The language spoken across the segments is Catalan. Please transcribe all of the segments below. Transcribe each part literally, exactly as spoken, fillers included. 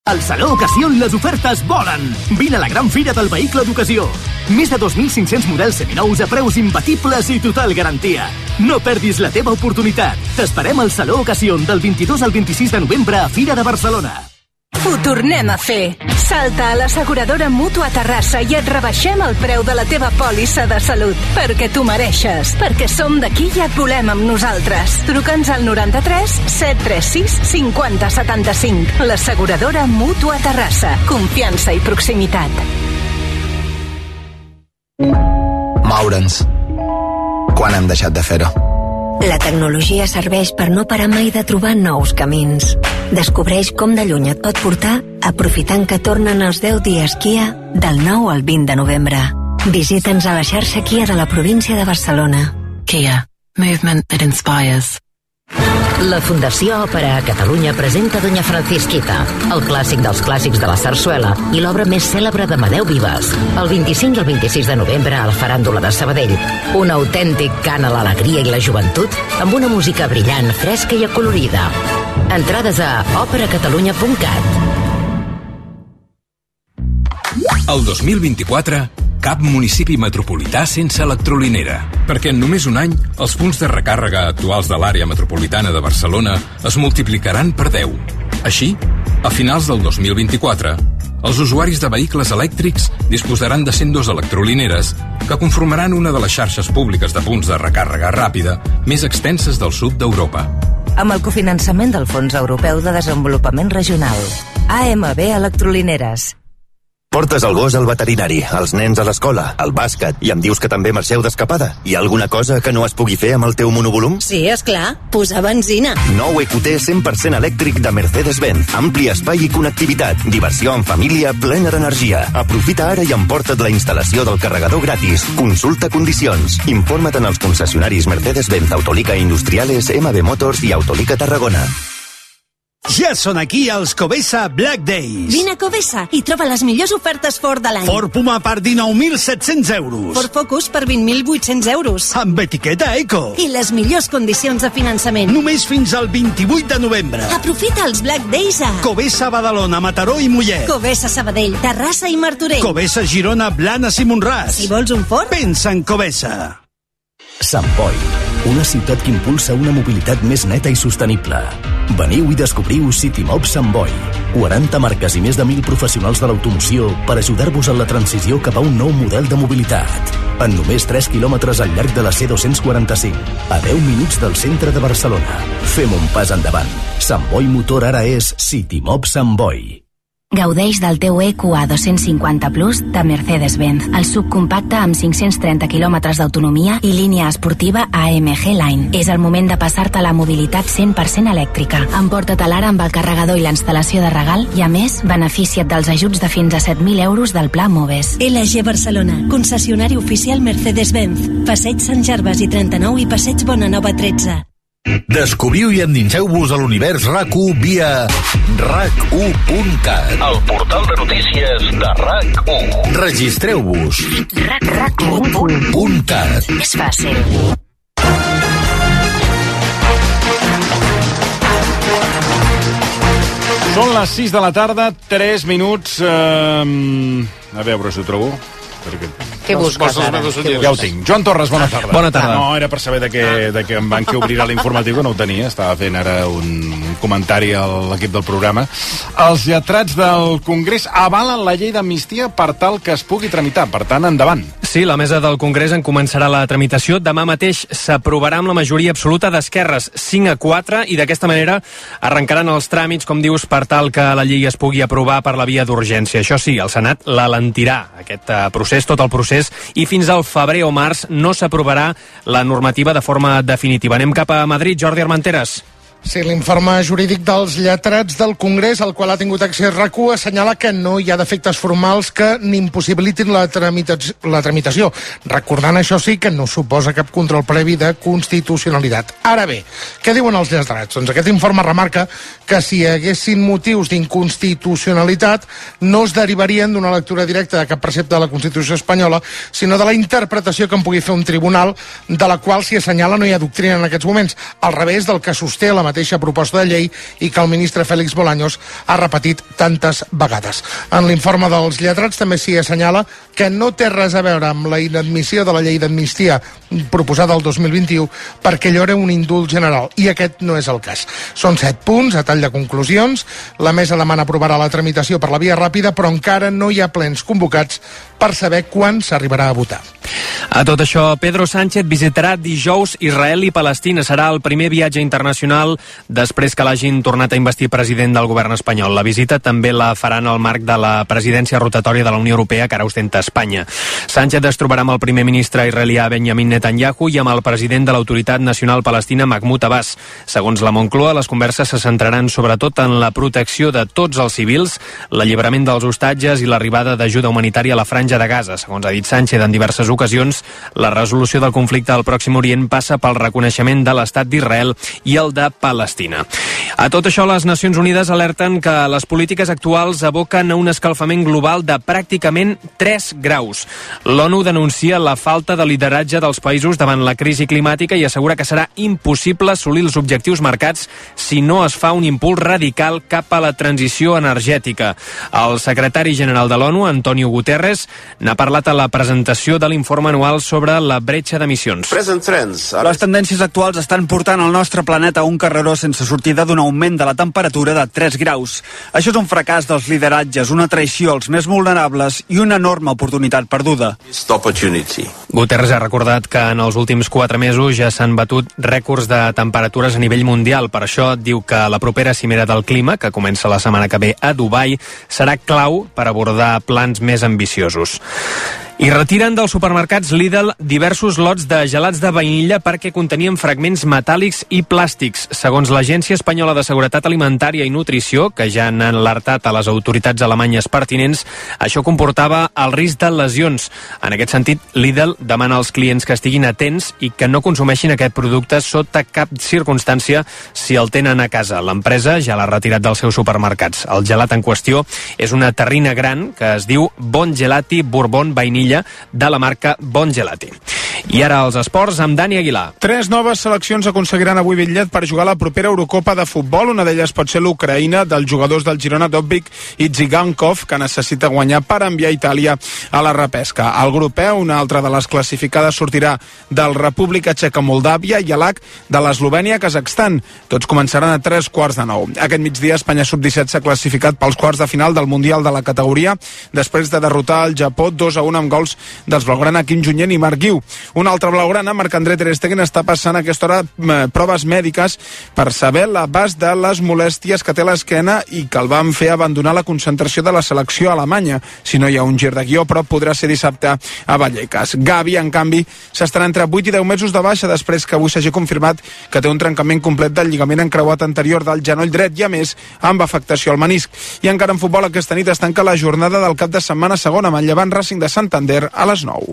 Al Saló Ocasió les ofertes volen. Vine a la gran fira del vehicle d'ocasió. Més de dos mil cinc-cents models seminous a preus imbatibles i total garantia. No perdis la teva oportunitat. T'esperem al Saló Ocasió del vint-i-dos al vint-i-sis de novembre a Fira de Barcelona. Ho tornem a fer. Salta a l'asseguradora Mútua Terrassa i et rebaixem el preu de la teva pòlissa de salut. Perquè tu mereixes. Perquè som d'aquí i et volem amb nosaltres. Truca'ns al noranta-tres set tres sis cinquanta setanta-cinc. L'asseguradora Mútua Terrassa. Confiança i proximitat. Moure'ns. Quan hem deixat de fer-ho? La tecnologia serveix per no parar mai de trobar nous camins. Descobreix com de lluny et pot portar aprofitant que tornen els deu dies Kia del nou al vint de novembre. Visita'ns a la xarxa Kia de la província de Barcelona. Kia. Movement that inspires. La Fundació Òpera a Catalunya presenta Doña Francisquita, el clàssic dels clàssics de la sarsuela i l'obra més cèlebre d'Amadeu Vives. El vint-i-cinc i el vint-i-sis de novembre a la Faràndula de Sabadell. Un autèntic cant a l'alegria i la joventut amb una música brillant, fresca i acolorida. Entrades a òpera catalunya punt cat. El dos mil vint-i-quatre, cap municipi metropolità sense electrolinera, perquè en només un any els punts de recàrrega actuals de l'àrea metropolitana de Barcelona es multiplicaran per deu. Així, a finals del dos mil vint-i-quatre, els usuaris de vehicles elèctrics disposaran de cent dos electrolineres que conformaran una de les xarxes públiques de punts de recàrrega ràpida més extenses del sud d'Europa. Amb el cofinançament del Fons Europeu de Desenvolupament Regional. A M B Electrolineres. Portes el gos al veterinari, els nens a l'escola, al bàsquet, i em dius que també marxeu d'escapada. Hi ha alguna cosa que no es pugui fer amb el teu monovolum? Sí, esclar, posar benzina. Nou E Q T cent per cent elèctric de Mercedes-Benz. Ampli espai i connectivitat. Diversió en família plena d'energia. Aprofita ara i emporta't la instal·lació del carregador gratis. Consulta condicions. Informa't en els concessionaris Mercedes-Benz, Autolica Industriales, M B Motors i Autolica Tarragona. Ja són aquí els Covesa Black Days. Vine a Covesa i troba les millors ofertes Ford de l'any. Ford Puma per dinou mil set-cents euros. Ford Focus per vint mil vuit-cents euros. Amb etiqueta Eco. I les millors condicions de finançament. Només fins al vint-i-vuit de novembre. Aprofita els Black Days a Covesa Badalona, Mataró i Mollet. Covesa Sabadell, Terrassa i Martorell. Covesa Girona, Blanes i Montràs. Si vols un Ford, pensa en Covesa. Sant Boi, una ciutat que impulsa una mobilitat més neta i sostenible. Veniu i descobriu Citymob Sant Boi. quaranta marques i més de mil professionals de l'automoció per ajudar-vos en la transició cap a un nou model de mobilitat. En només tres quilòmetres al llarg de la C dos-cents quaranta-cinc, a deu minuts del centre de Barcelona. Fem un pas endavant. Sant Boi Motor ara és Citymob Sant Boi. Gaudeix del teu E Q A dos-cents cinquanta Plus de Mercedes-Benz, el subcompacte amb cinc-cents trenta quilòmetres d'autonomia i línia esportiva A M G Line. És el moment de passar-te a la mobilitat cent per cent elèctrica. Emporta-te-la ara amb el carregador i la instal·lació de regal i, a més, beneficia't dels ajuts de fins a set mil euros del Pla Moves. L G Barcelona, concessionari oficial Mercedes-Benz. Passeig Sant Gervasi trenta-nou i Passeig Bonanova tretze. Descobriu i endinseu-vos a l'univers RAC u via rac u punt cat, el portal de notícies de RAC u. Registreu-vos. rac u punt cat. És fàcil. Són les sis de la tarda, tres minuts. Eh, a veure si ho trobo. Perquè... Què busques ara? Ja ho tinc. Joan Torres, bona tarda. Bona tarda. Ah, no, era per saber de què, de què em van que obrirà l'informatiu, que no ho tenia. Estava fent ara un comentari a l'equip del programa. Els lletrats del Congrés avalen la llei d'amnistia per tal que es pugui tramitar. Per tant, endavant. Sí, la mesa del Congrés en començarà la tramitació. Demà mateix s'aprovarà amb la majoria absoluta d'esquerres, cinc a quatre, i d'aquesta manera arrencaran els tràmits, com dius, per tal que la llei es pugui aprovar per la via d'urgència. Això sí, el Senat l'alentirà, aquest uh, procés, tot el procés, i fins al febrer o març no s'aprovarà la normativa de forma definitiva. Anem cap a Madrid, Jordi Armenteres. Sí, l'informe jurídic dels lletrats del Congrés, al qual ha tingut accés RAC u, assenyala que no hi ha defectes formals que n'impossibilitin la, tramitació, la tramitació, recordant això sí que no suposa cap control previ de constitucionalitat. Ara bé, què diuen els lletrats? Doncs aquest informe remarca que si hi haguessin motius d'inconstitucionalitat no es derivarien d'una lectura directa de cap precepte de la Constitució espanyola, sinó de la interpretació que en pugui fer un tribunal, de la qual s'hi assenyala no hi ha doctrina en aquests moments, al revés del que sosté la mateixa proposta de llei i que el ministre Félix Bolaños ha repetit tantes vegades. En l'informe dels lletrats també s'hi assenyala que no té res a veure amb la inadmissió de la llei d'amnistia proposada el dos mil vint-i-u perquè allò era un indult general, i aquest no és el cas. Són set punts, a tall de conclusions. La mesa demana aprovar la tramitació per la via ràpida, però encara no hi ha plens convocats per saber quan s'arribarà a votar. A tot això, Pedro Sánchez visitarà dijous Israel i Palestina. Serà el primer viatge internacional després que l'hagin tornat a investir president del govern espanyol. La visita també la faran al marc de la presidència rotatòria de la Unió Europea que ara ostenta Espanya. Sánchez es trobarà amb el primer ministre israelià Benjamin Netanyahu i amb el president de l'Autoritat Nacional Palestina Mahmoud Abbas. Segons la Moncloa, les converses se centraran sobretot en la protecció de tots els civils, l'alliberament dels hostatges i l'arribada d'ajuda humanitària a la Franja de Gaza. Segons ha dit Sánchez en diverses ocasions, la resolució del conflicte al Pròxim Orient passa pel reconeixement de l'Estat d'Israel i el de Palestina. A tot això, les Nacions Unides alerten que les polítiques actuals aboquen a un escalfament global de pràcticament tres graus. L'ONU denuncia la falta de lideratge dels països davant la crisi climàtica i assegura que serà impossible assolir els objectius marcats si no es fa un impuls radical cap a la transició energètica. El secretari general de l'ONU, Antonio Guterres, n'ha parlat a la presentació de l'informe anual sobre la bretxa d'emissions. Les tendències actuals estan portant el nostre planeta a un carreró sense sortida d'un augment de la temperatura de tres graus. Això és un fracàs dels lideratges, una traïció als més vulnerables i una enorme oportunitat perduda. Guterres ha recordat que en els últims quatre mesos ja s'han batut rècords de temperatures a nivell mundial. Per això diu que la propera cimera del clima, que comença la setmana que ve a Dubai, serà clau per abordar plans més ambiciosos. I retiren dels supermercats Lidl diversos lots de gelats de vainilla perquè contenien fragments metàl·lics i plàstics. Segons l'Agència Espanyola de Seguretat Alimentària i Nutrició, que ja han alertat a les autoritats alemanyes pertinents, això comportava el risc de lesions. En aquest sentit, Lidl demana als clients que estiguin atents i que no consumeixin aquest producte sota cap circumstància si el tenen a casa. L'empresa ja l'ha retirat dels seus supermercats. El gelat en qüestió és una terrina gran que es diu Bon Gelati Bourbon Vainilla de la marca Bon Gelati. I ara els esports amb Dani Aguilar. Tres noves seleccions aconseguiran avui bitllet per jugar la propera Eurocopa de futbol. Una d'elles pot ser l'Ucraïna dels jugadors del Girona Dobbik i Zigankov, que necessita guanyar per enviar Itàlia a la repesca. Al grup E, una altra de les classificades sortirà del República Txeca Moldàvia i a l'H de l'Eslovènia Kazakhstan. Tots començaran a tres quarts de nou. Aquest migdia Espanya sub disset s'ha classificat pels quarts de final del Mundial de la categoria després de derrotar el Japó dos a un amb gols dels blaugrana Kim Junyent i Marc Guiu. Un altre blaugrana, Marc-André Ter Stegen, està passant a aquesta hora eh, proves mèdiques per saber l'abast de les molèsties que té l'esquena i que el van fer abandonar la concentració de la selecció alemanya. Si no hi ha un gir de guió, però podrà ser dissabte a Vallecas. Gavi, en canvi, s'estarà entre vuit i deu mesos de baixa després que avui s'hagi confirmat que té un trencament complet del lligament encreuat anterior del genoll dret i, a més, amb afectació al menisc. I encara en futbol, aquesta nit es tanca la jornada del cap de setmana segona, Manllevant Racing de Santander a les nou.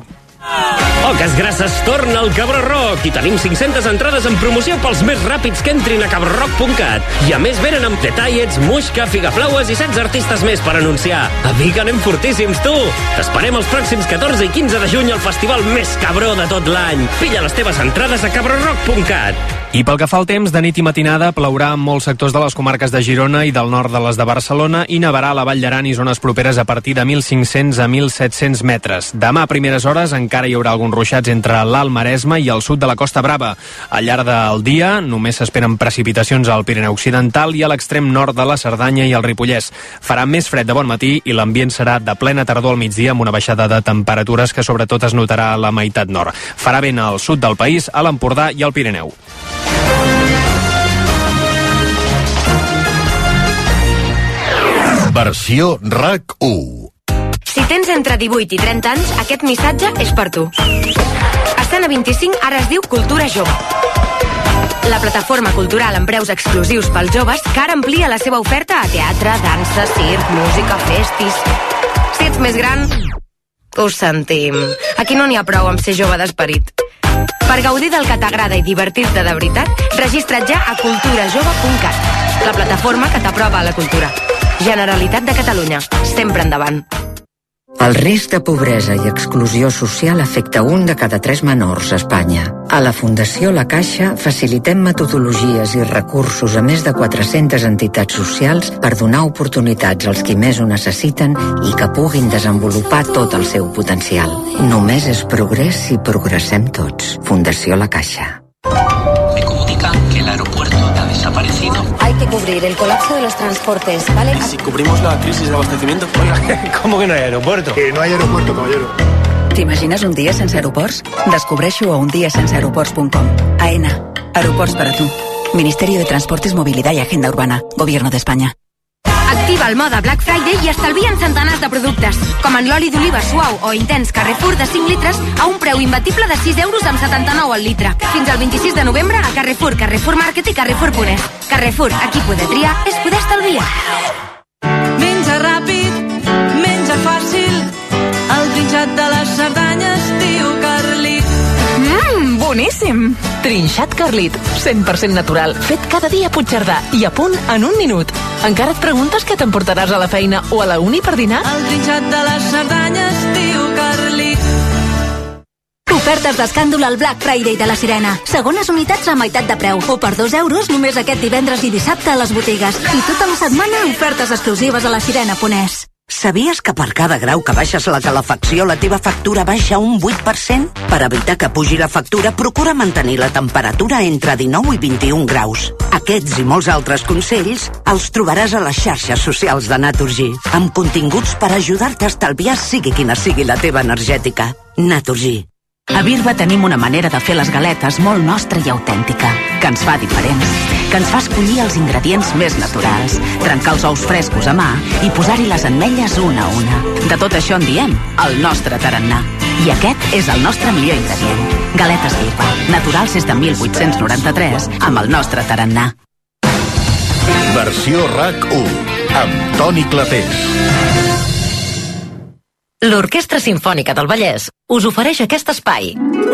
Oques Grasses torna al Cabró Rock i tenim cinc-centes entrades en promoció pels més ràpids que entrin a cabró rock punt cat. I a més venen amb Detallets, Muixca, Figaflaues i setze artistes més per anunciar. A mi que anem fortíssims, tu! T'esperem els pròxims catorze i quinze de juny al festival més cabró de tot l'any. Pilla les teves entrades a cabró rock punt cat. I pel que fa al temps, de nit i matinada plourà en molts sectors de les comarques de Girona i del nord de les de Barcelona i nevarà a la Vall d'Aran i zones properes a partir de mil cinc-cents a mil set-cents metres. Demà a primeres hores encara hi haurà alguns ruixats entre l'Alt Maresme i el sud de la Costa Brava. Al llarg del dia només s'esperen precipitacions al Pirineu Occidental i a l'extrem nord de la Cerdanya i el Ripollès. Farà més fred de bon matí i l'ambient serà de plena tardor al migdia amb una baixada de temperatures que sobretot es notarà a la meitat nord. Farà vent al sud del país, a l'Empordà i al Pirineu. Versió RAC u. Si tens entre divuit i trenta anys, aquest missatge és per tu. Escena vint-i-cinc ara es diu Cultura Jove. La plataforma cultural amb preus exclusius pels joves que ara amplia la seva oferta a teatre, dansa, circ, música, festis. Si ets més gran, ho sentim. Aquí no n'hi ha prou amb ser jove d'esperit. Per gaudir del que t'agrada i divertir-te de veritat, registra't ja a cultura jove punt cat, la plataforma que t'aprova a la cultura. Generalitat de Catalunya, sempre endavant. El risc de pobresa i exclusió social afecta un de cada tres menors a Espanya. A la Fundació La Caixa facilitem metodologies i recursos a més de quatre-centes entitats socials per donar oportunitats als qui més ho necessiten i que puguin desenvolupar tot el seu potencial. Només és progrés si progressem tots. Fundació La Caixa. Me comunican que el aeropuerto ha desaparecido. Hay que cubrir el colapso de los transportes, ¿vale? Si cubrimos la crisis de abastecimiento. Oiga, ¿cómo que no hay aeropuerto? Que no hay aeropuerto, caballero. T'imagines un dia sense aeroports? Descobreixo a un dia sense aeroports punt com. AENA. Aeroports para tu. Ministerio de Transportes, Movilidad y Agenda Urbana. Gobierno de España. Activa el mode Black Friday i estalvien centenars de productes, com en l'oli d'oliva suau o intens Carrefour de cinc litres a un preu imbatible de sis euros amb setanta-nou al litre. Fins al vint-i-sis de novembre a Carrefour, Carrefour Market i Carrefour punt es. Carrefour, aquí poder triar és poder estalviar. Menja ràpid, menja fàcil, el trinxat de les Cerdanyes, tio Carlit. Mmm, boníssim! Trinxat Carlit, cent per cent natural, fet cada dia a Puigcerdà i a punt en un minut. Encara et preguntes què t'emportaràs a la feina o a la uni per dinar? El trinxat de les Cerdanyes, tio Carlit. Ofertes d'escàndol al Black Friday de la Sirena. Segones unitats a meitat de preu. O per dos euros només aquest divendres i dissabte a les botigues. I tota la setmana ofertes exclusives a la sirena punt es. Sabies que per cada grau que baixes la calefacció la teva factura baixa un vuit per cent? Per evitar que pugi la factura, procura mantenir la temperatura entre dinou i vint-i-un graus. Aquests i molts altres consells els trobaràs a les xarxes socials de Naturgy, amb continguts per ajudar-te a estalviar sigui quina sigui la teva energètica. Naturgy. A Birba tenim una manera de fer les galetes molt nostra i autèntica, que ens fa diferents, que ens fa escollir els ingredients més naturals, trencar els ous frescos a mà i posar-hi les ametlles una a una. De tot això en diem el nostre tarannà. I aquest és el nostre millor ingredient. Galetes Birba, naturals des de mil vuit-cents noranta-tres, amb el nostre tarannà. Versió RAC u, amb Toni Clapés. L'Orquestra Simfònica del Vallès us ofereix aquest espai.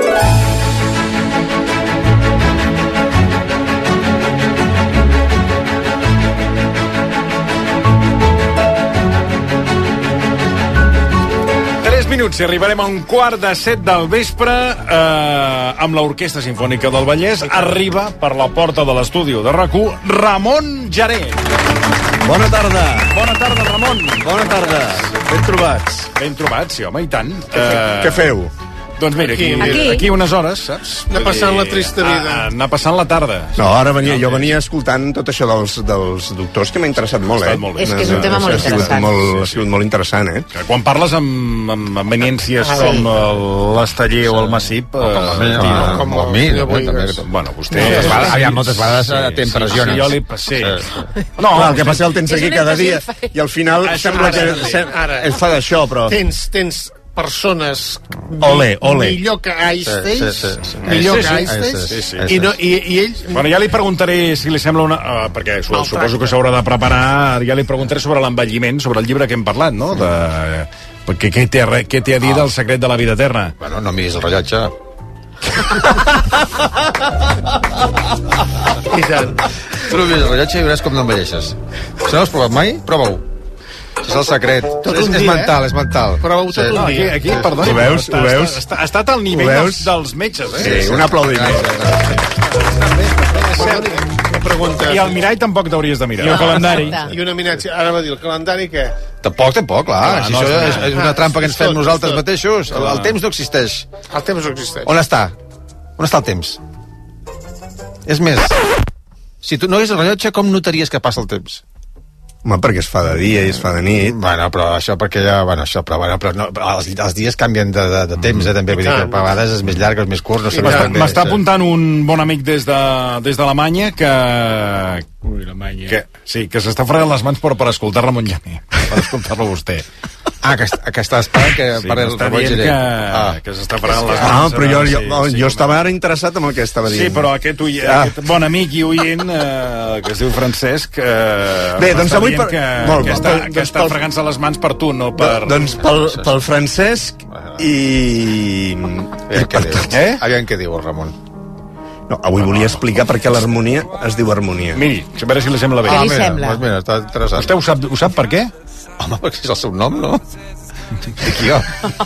Tres minuts i arribarem a un quart de set del vespre eh, amb l'Orquestra Simfònica del Vallès. Arriba per la porta de l'estudi de RAC u Ramon Jaré. Bona tarda. Bona tarda, Ramon. Bona tarda. Ben trobats. Ben trobats, sí, home, i tant. Què, fe uh, què feu? Doncs mira, aquí, aquí. aquí unes hores, saps? Anar passant la trista vida. A, anar passant la tarda. No, ara venia, jo venia escoltant tot això dels, dels doctors, que m'ha interessat molt, eh? Molt és que és un tema molt interessant. Molt, sí, sí. Ha sigut molt interessant, eh? Que quan parles amb, amb eminencias ah, com l'Esteller o el Massip... O com a mi, eh, no, com a mi. Bueno, vostè... Aviam, moltes vegades te impressiones. Jo li passé. No, el que passa el tens aquí cada dia i al final sembla que es fa d'això, però... Tens, tens... persones ole, ole. millor que Einstein, sí, sí, sí, sí. millor sí, que Einstein, sí, sí, sí, i, no, i, i ells... Bueno, ja li preguntaré si li sembla una... Uh, perquè su, no, suposo que s'haurà de preparar, ja li preguntaré sobre l'envelliment, sobre el llibre que hem parlat, no? De, perquè què té, què té a dir del secret de la vida eterna? Bueno, no miris el rellotge. I tant. Tu no miris el rellotge i veuràs com no envelleixes. Si no has provat mai, prova-ho. És el secret. Tot és, dia, és mental, eh? és mental. Prova-ho tot sí. un dia. Aquí, aquí perdó. Ho veus? Està, ho veus? Està, ha estat al nivell dels, dels metges, eh? Sí, sí, un aplaudiment. Pregunta. I el mirall tampoc t'hauries de mirar. I el calendari. I una minatge. Ara va dir, el calendari què? Tampoc, tampoc, clar. Ah, si no, això no, és, és una trampa que ens fem tot, nosaltres tot. mateixos. El, el temps no existeix. El temps no existeix. On està? On està el temps? És més, si tu no hagués el rellotge, com notaries que passa el temps? Home, perquè es fa de dia i es fa de nit. Bueno, però això perquè ja... Bueno, això, però, bueno, però no, els, els dies canvien de, de, de temps, eh, també. Vull dir que a vegades és més llarg, és més curt, no sé. M'està apuntant un bon amic des de des de Alemanya que... Ui, l'Alemanya. Que, sí, que s'està fregant les mans per, per escoltar Ramon Llané, per escoltar-lo vostè. Ah, que, que està esperant que sí, per el Ramon Llané. Que, ah. que s'està fregant les ah, mans. Ah, però jo, jo, sí, sí, jo estava ara interessat en el que estava dient. Sí, però aquest, ui, ah. aquest bon amic i oient, eh, que es diu Francesc, eh, bé, doncs avui per... que, Molt, que està, doncs que està pel... fregant-se les mans per tu, no per... Doncs pel, pel Francesc i... Aviam què diu, eh? Aviam què diu el Ramon. No, avui volia explicar per què l'harmonia es diu harmonia. Miri, a veure si li sembla bé. Què li sembla? Doncs mira, està interessant. Vostè ho sap, ho sap per què? Home, perquè és el seu nom, no? Dic jo.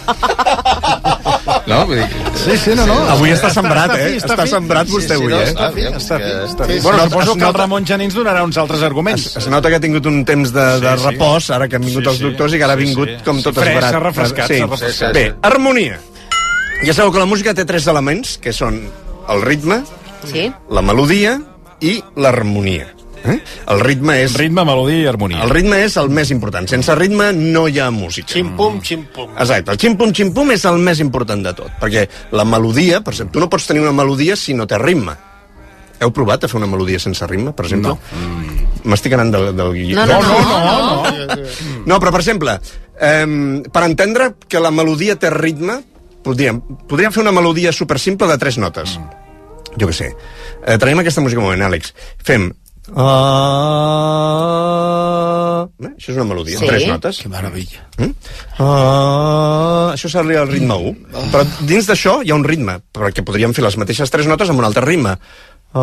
No? Vull dir... Sí, sí, no, no. Avui està sembrat, eh? Està, està sembrat vostè avui, eh? Està fi, està fi. Està fi. Sí, Bueno, sí, suposo es que el nota- Ramon Genís donarà uns altres arguments. Es, es nota que ha tingut un temps de, de Sí, sí. repòs, ara que han vingut Sí, els sí. doctors i que ara ha Sí, vingut sí. com tot Fresc, esbarat. s'ha refrescat, Sí. s'ha refrescat. Bé, harmonia. Ja sabeu que la música té tres elements, que són el ritme, Sí? la melodia i l'harmonia. Eh? El ritme és... Ritme, melodia i harmonia. El ritme és el més important. Sense ritme no hi ha música. Xim-pum, xim-pum. Exacte, el xim-pum-xim-pum és el més important de tot, perquè la melodia, per exemple, tu no pots tenir una melodia si no té ritme. Heu provat a fer una melodia sense ritme, per exemple? No. M'estic anant del, del guió. No, no, no, no, no. No, però, per exemple, eh, per entendre que la melodia té ritme, podríem, podríem fer una melodia supersimple de tres notes. Mm. Jo què sé. Eh, traiem aquesta música un moment, Àlex. Fem... Uh, eh? Això és una melodia, Sí. tres notes. Que meravella. Mm? Uh, això seria el ritme u. Però dins d'això hi ha un ritme, perquè podríem fer les mateixes tres notes amb un altre ritme. Uh,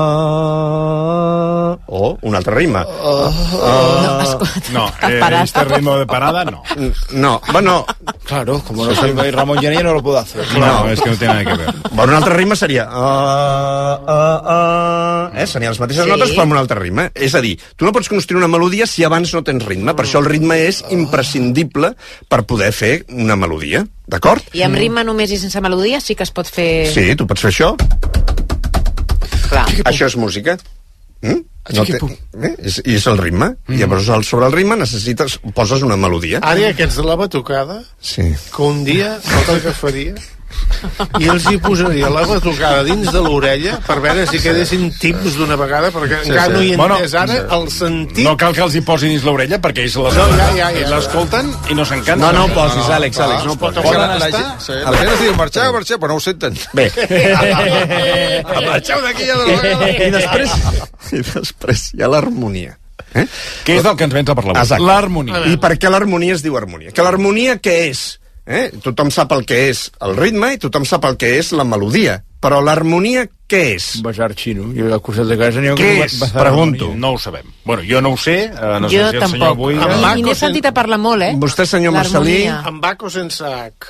o un altre ritme. Uh, No, escolta, No, has eh, parat. este ritmo de parada, no. No, bueno... Claro, como no soy Ramón Genís no lo puedo hacer. No, és que no té nada que ver. Bueno, un altre ritme seria... Uh, uh, uh, eh? Serien les mateixes Sí. notes però amb un altre ritme. És a dir, tu no pots construir una melodia si abans no tens ritme. Per això el ritme és imprescindible per poder fer una melodia. D'acord? I amb ritme només i sense melodia sí que es pot fer... Sí, tu pots fer això. Clar. Això és música. Mm? No té, eh? és, I és el ritme. Mm. Llavors, al- sobre el ritme necessites... Poses una melodia. Ara aquests de la batucada, Sí. que un dia el que faria i els hi posaria la batucada dins de l'orella per veure si quedessin tips d'una vegada, perquè Sí, encara sí. no hi he Bueno, entès ara el sentit. No cal que els hi posi dins l'orella perquè ells les- No, ja, ja, ja. ells l'escolten i no s'encanten. No, no ho posis, Àlex, Àlex, no ho posis. Poden La- la- estar... sí, la gent es diu marxeu, marxeu, però no ho senten. Bé. Marxeu d'aquí ja de la vegada. I després, i després hi ha l'harmonia. Eh? Què és del que ens vens a parlar avui? Exacte. L'harmonia. I per què l'harmonia es diu harmonia? Que l'harmonia què és? Eh? Tothom sap el que és el ritme i tothom sap el que és la melodia. Però l'harmonia què és? Un bazar xino. Jo al costat de casa n'hi ha Què un és? bazar Pregunto. No ho sabem. Bueno, jo no ho sé. Eh, no Jo sé si el senyor tampoc. Boiga... I, i n'he sentit a parlar molt, eh? Vostè, senyor Marcelí, L'harmonia. amb H o sense H?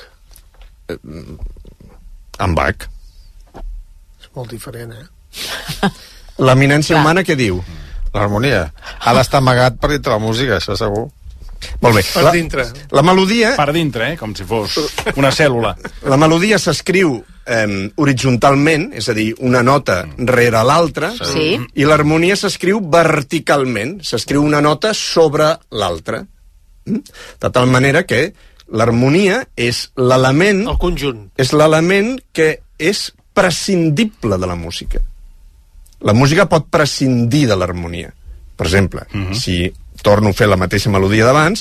amb Bach. És molt diferent, eh? L'eminència humana què diu? L'harmonia. Ha d'estar amagat per dintre la música, això segur. Molt bé. Per La, dintre. la melodia... Per dintre, eh? Com si fos una cèl·lula. La melodia s'escriu eh, horitzontalment, és a dir, una nota rere l'altra, Sí. i l'harmonia s'escriu verticalment, s'escriu una nota sobre l'altra. Mm? De tal manera que l'harmonia és l'element... El conjunt. És l'element que és prescindible de la música. La música pot prescindir de l'harmonia. Per exemple, uh -huh. si torno a fer la mateixa melodia d'abans,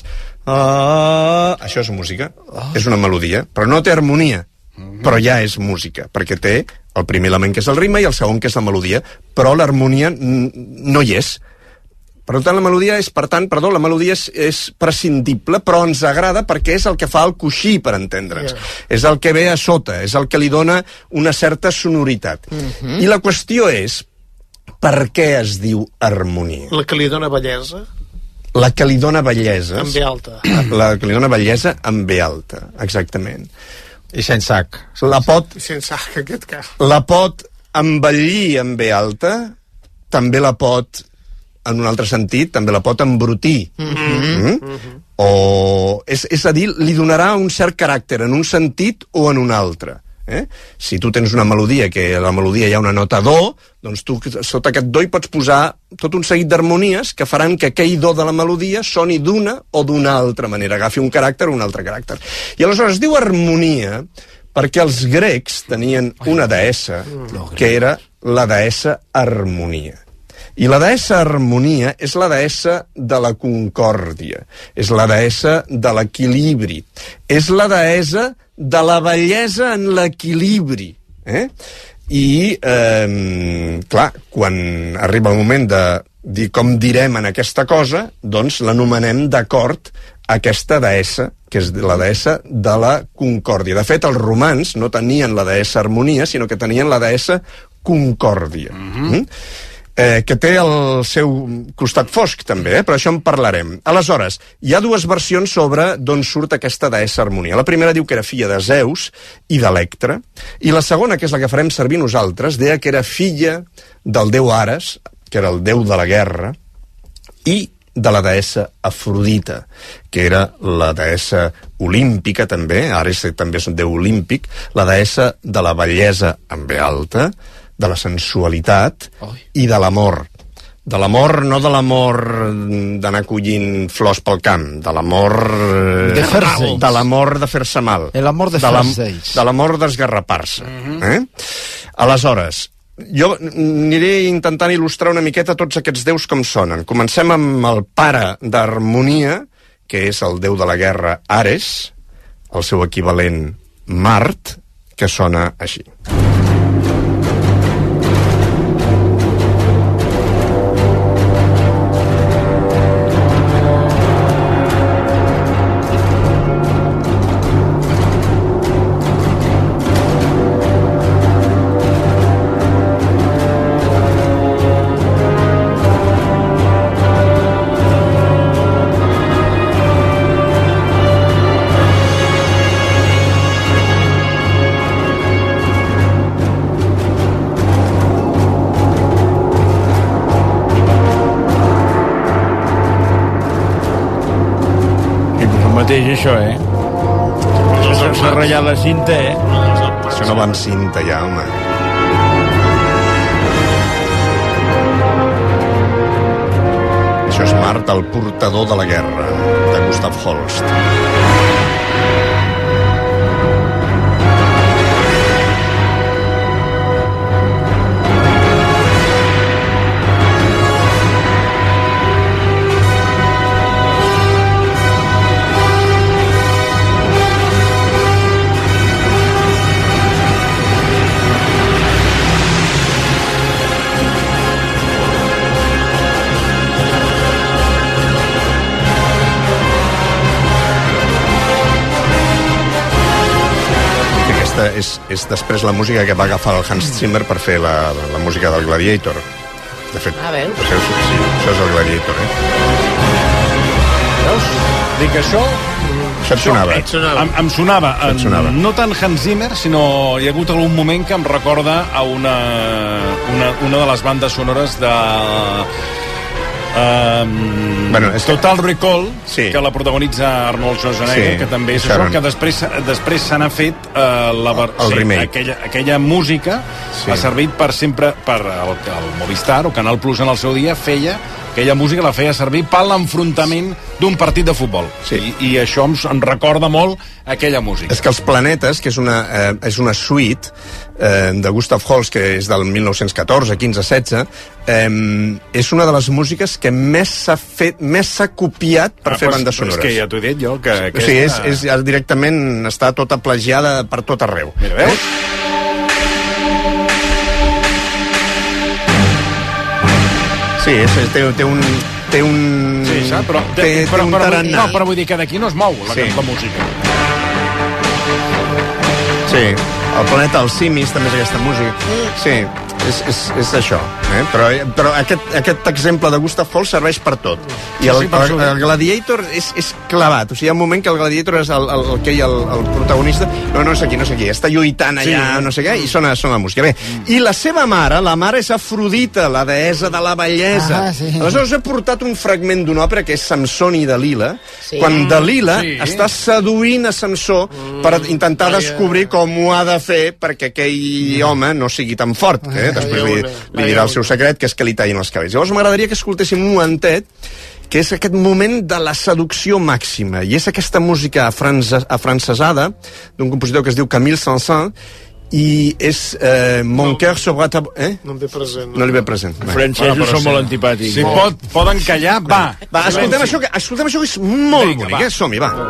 uh, això és música, oh. és una melodia, però no té harmonia, uh -huh. però ja és música, perquè té el primer element que és el ritme i el segon que és la melodia, però l'harmonia no hi és. Per tant, la melodia és, per tant, perdó, la melodia és, és prescindible, però ens agrada perquè és el que fa el coixí, per entendre'ns. Yeah. És el que ve a sota, és el que li dona una certa sonoritat. Mm-hmm. I la qüestió és, per què es diu harmonia? La que li dona bellesa. La que li dona bellesa. Amb B alta. La que li dona bellesa amb B alta, exactament. I sense H. La pot... Sense H, en aquest cas. La pot embellir amb B alta, també la pot, en un altre sentit, també la pot embrutir. Mm-hmm. Mm? Mm-hmm. O, és, és a dir, li donarà un cert caràcter en un sentit o en un altre. Eh? Si tu tens una melodia que a la melodia hi ha una nota do, doncs tu sota aquest do hi pots posar tot un seguit d'harmonies que faran que aquell do de la melodia soni d'una o d'una altra manera, agafi un caràcter o un altre caràcter. I aleshores es diu harmonia perquè els grecs tenien una deessa que era la deessa harmonia. I la deessa harmonia és la deessa de la concòrdia, és la deessa de l'equilibri, és la deessa de la bellesa en l'equilibri. Eh? I, eh, clar, quan arriba el moment de dir com direm en aquesta cosa, doncs l'anomenem d'acord a aquesta deessa, que és la deessa de la concòrdia. De fet, els romans no tenien la deessa harmonia, sinó que tenien la deessa concòrdia. Mm-hmm. Mm? eh, que té el seu costat fosc també, eh? Però això en parlarem. Aleshores, hi ha dues versions sobre d'on surt aquesta deessa Harmonia. La primera diu que era filla de Zeus i d'Electra, i la segona, que és la que farem servir nosaltres, deia que era filla del déu Ares, que era el déu de la guerra, i de la deessa Afrodita, que era la deessa olímpica també, Ares també és un déu olímpic, la deessa de la bellesa en ve alta, de la sensualitat i de l'amor. De l'amor, no de l'amor d'anar collint flors pel camp, de l'amor... De fer-se. De l'amor de fer-se mal. L'amor de fer-se. De l'amor d'esgarrapar-se. Eh? Aleshores, jo aniré intentant il·lustrar una miqueta tots aquests déus com sonen. Comencem amb el pare d'Harmonia, que és el déu de la guerra Ares, el seu equivalent Mart, que sona així. Mateix, això, eh? Això s'ha ratllat la cinta, eh? Això no va amb cinta, ja, home. Això és Mart, el portador de la guerra, de Gustav Holst. És, és després la música que va agafar el Hans Zimmer per fer la, la música del Gladiator. De fet, ah, veus? Això, sí, això és el Gladiator, eh? Veus? Dic això... Això et sonava. Et sonava. Em, em sonava. Et sonava. No tant Hans Zimmer, sinó hi ha hagut algun moment que em recorda a una, una, una de les bandes sonores de... Um, bueno, és Total que... Recall, sí. Que la protagonitza Arnold Schwarzenegger, sí, que també és això, que després, després se n'ha fet uh, la, el sí, remake. Aquella, aquella música sí. Ha servit per sempre per el, el Movistar o Canal Plus en el seu dia feia aquella música la feia servir per l'enfrontament d'un partit de futbol. Sí. I, I això em, em recorda molt aquella música. És que Els planetes, que és una, eh, és una suite eh, de Gustav Holst, que és del mil nou-cents catorze, quinze, setze, eh, és una de les músiques que més s'ha fet, més s'ha copiat per ah, fer pues, bandes sonores. És que ja t'ho he dit jo, que aquesta... O sigui, és, és, és, directament està tota plagiada per tot arreu. Mira, veus? Eh? Sí, és, té, té un... Té un... Sí, saps? Però, té, té però, un però, tarannà. No, però vull dir que d'aquí no es mou la, sí. La música. Sí, el planeta dels simis també és aquesta música. Sí, és, és, és això. Eh? Però, però aquest, aquest exemple de Gustav Holst serveix per tot. I el, el, el Gladiator és, és clavat. O sigui, hi ha un moment que el Gladiator és el, el, el, el, el, el protagonista. No, no és aquí, no és aquí. Està lluitant allà, sí. No sé què, i sona, sona la música. Bé, i la seva mare, la mare és Afrodita, la deessa de la bellesa. Ah, sí. Aleshores he portat un fragment d'una òpera que és Samson i Dalila, sí. Quan Dalila sí. Està seduint a Samsó mm. per intentar ah, descobrir com ho ha de fer perquè aquell mm. home no sigui tan fort. Eh? Després li, li dirà el seu secret, que és que li tallin els cabells. Llavors m'agradaria que escoltéssim un momentet, que és aquest moment de la seducció màxima, i és aquesta música afrancesada d'un compositor que es diu Camille Saint-Saëns, i és eh, Mon cœur sobre ta... Eh? No em ve present. No, no li ve present. Els francesos bueno, són molt antipàtics. Si pot, poden callar, va. Va, escoltem això, que, escoltem això que és molt Vinga, bonic, eh? Som-hi, va.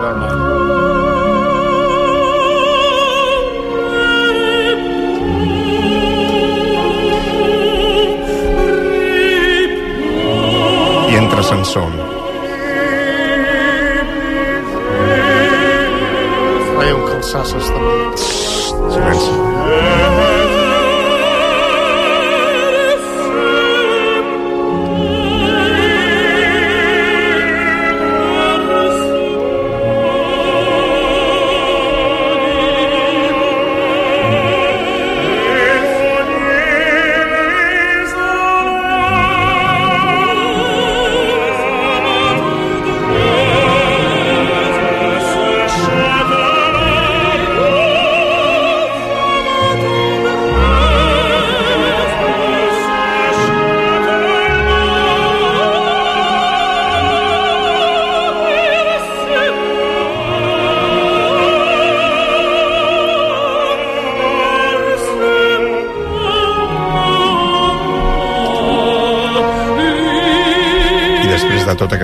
I entra Samson. Ai, un calçasses també. Silenci.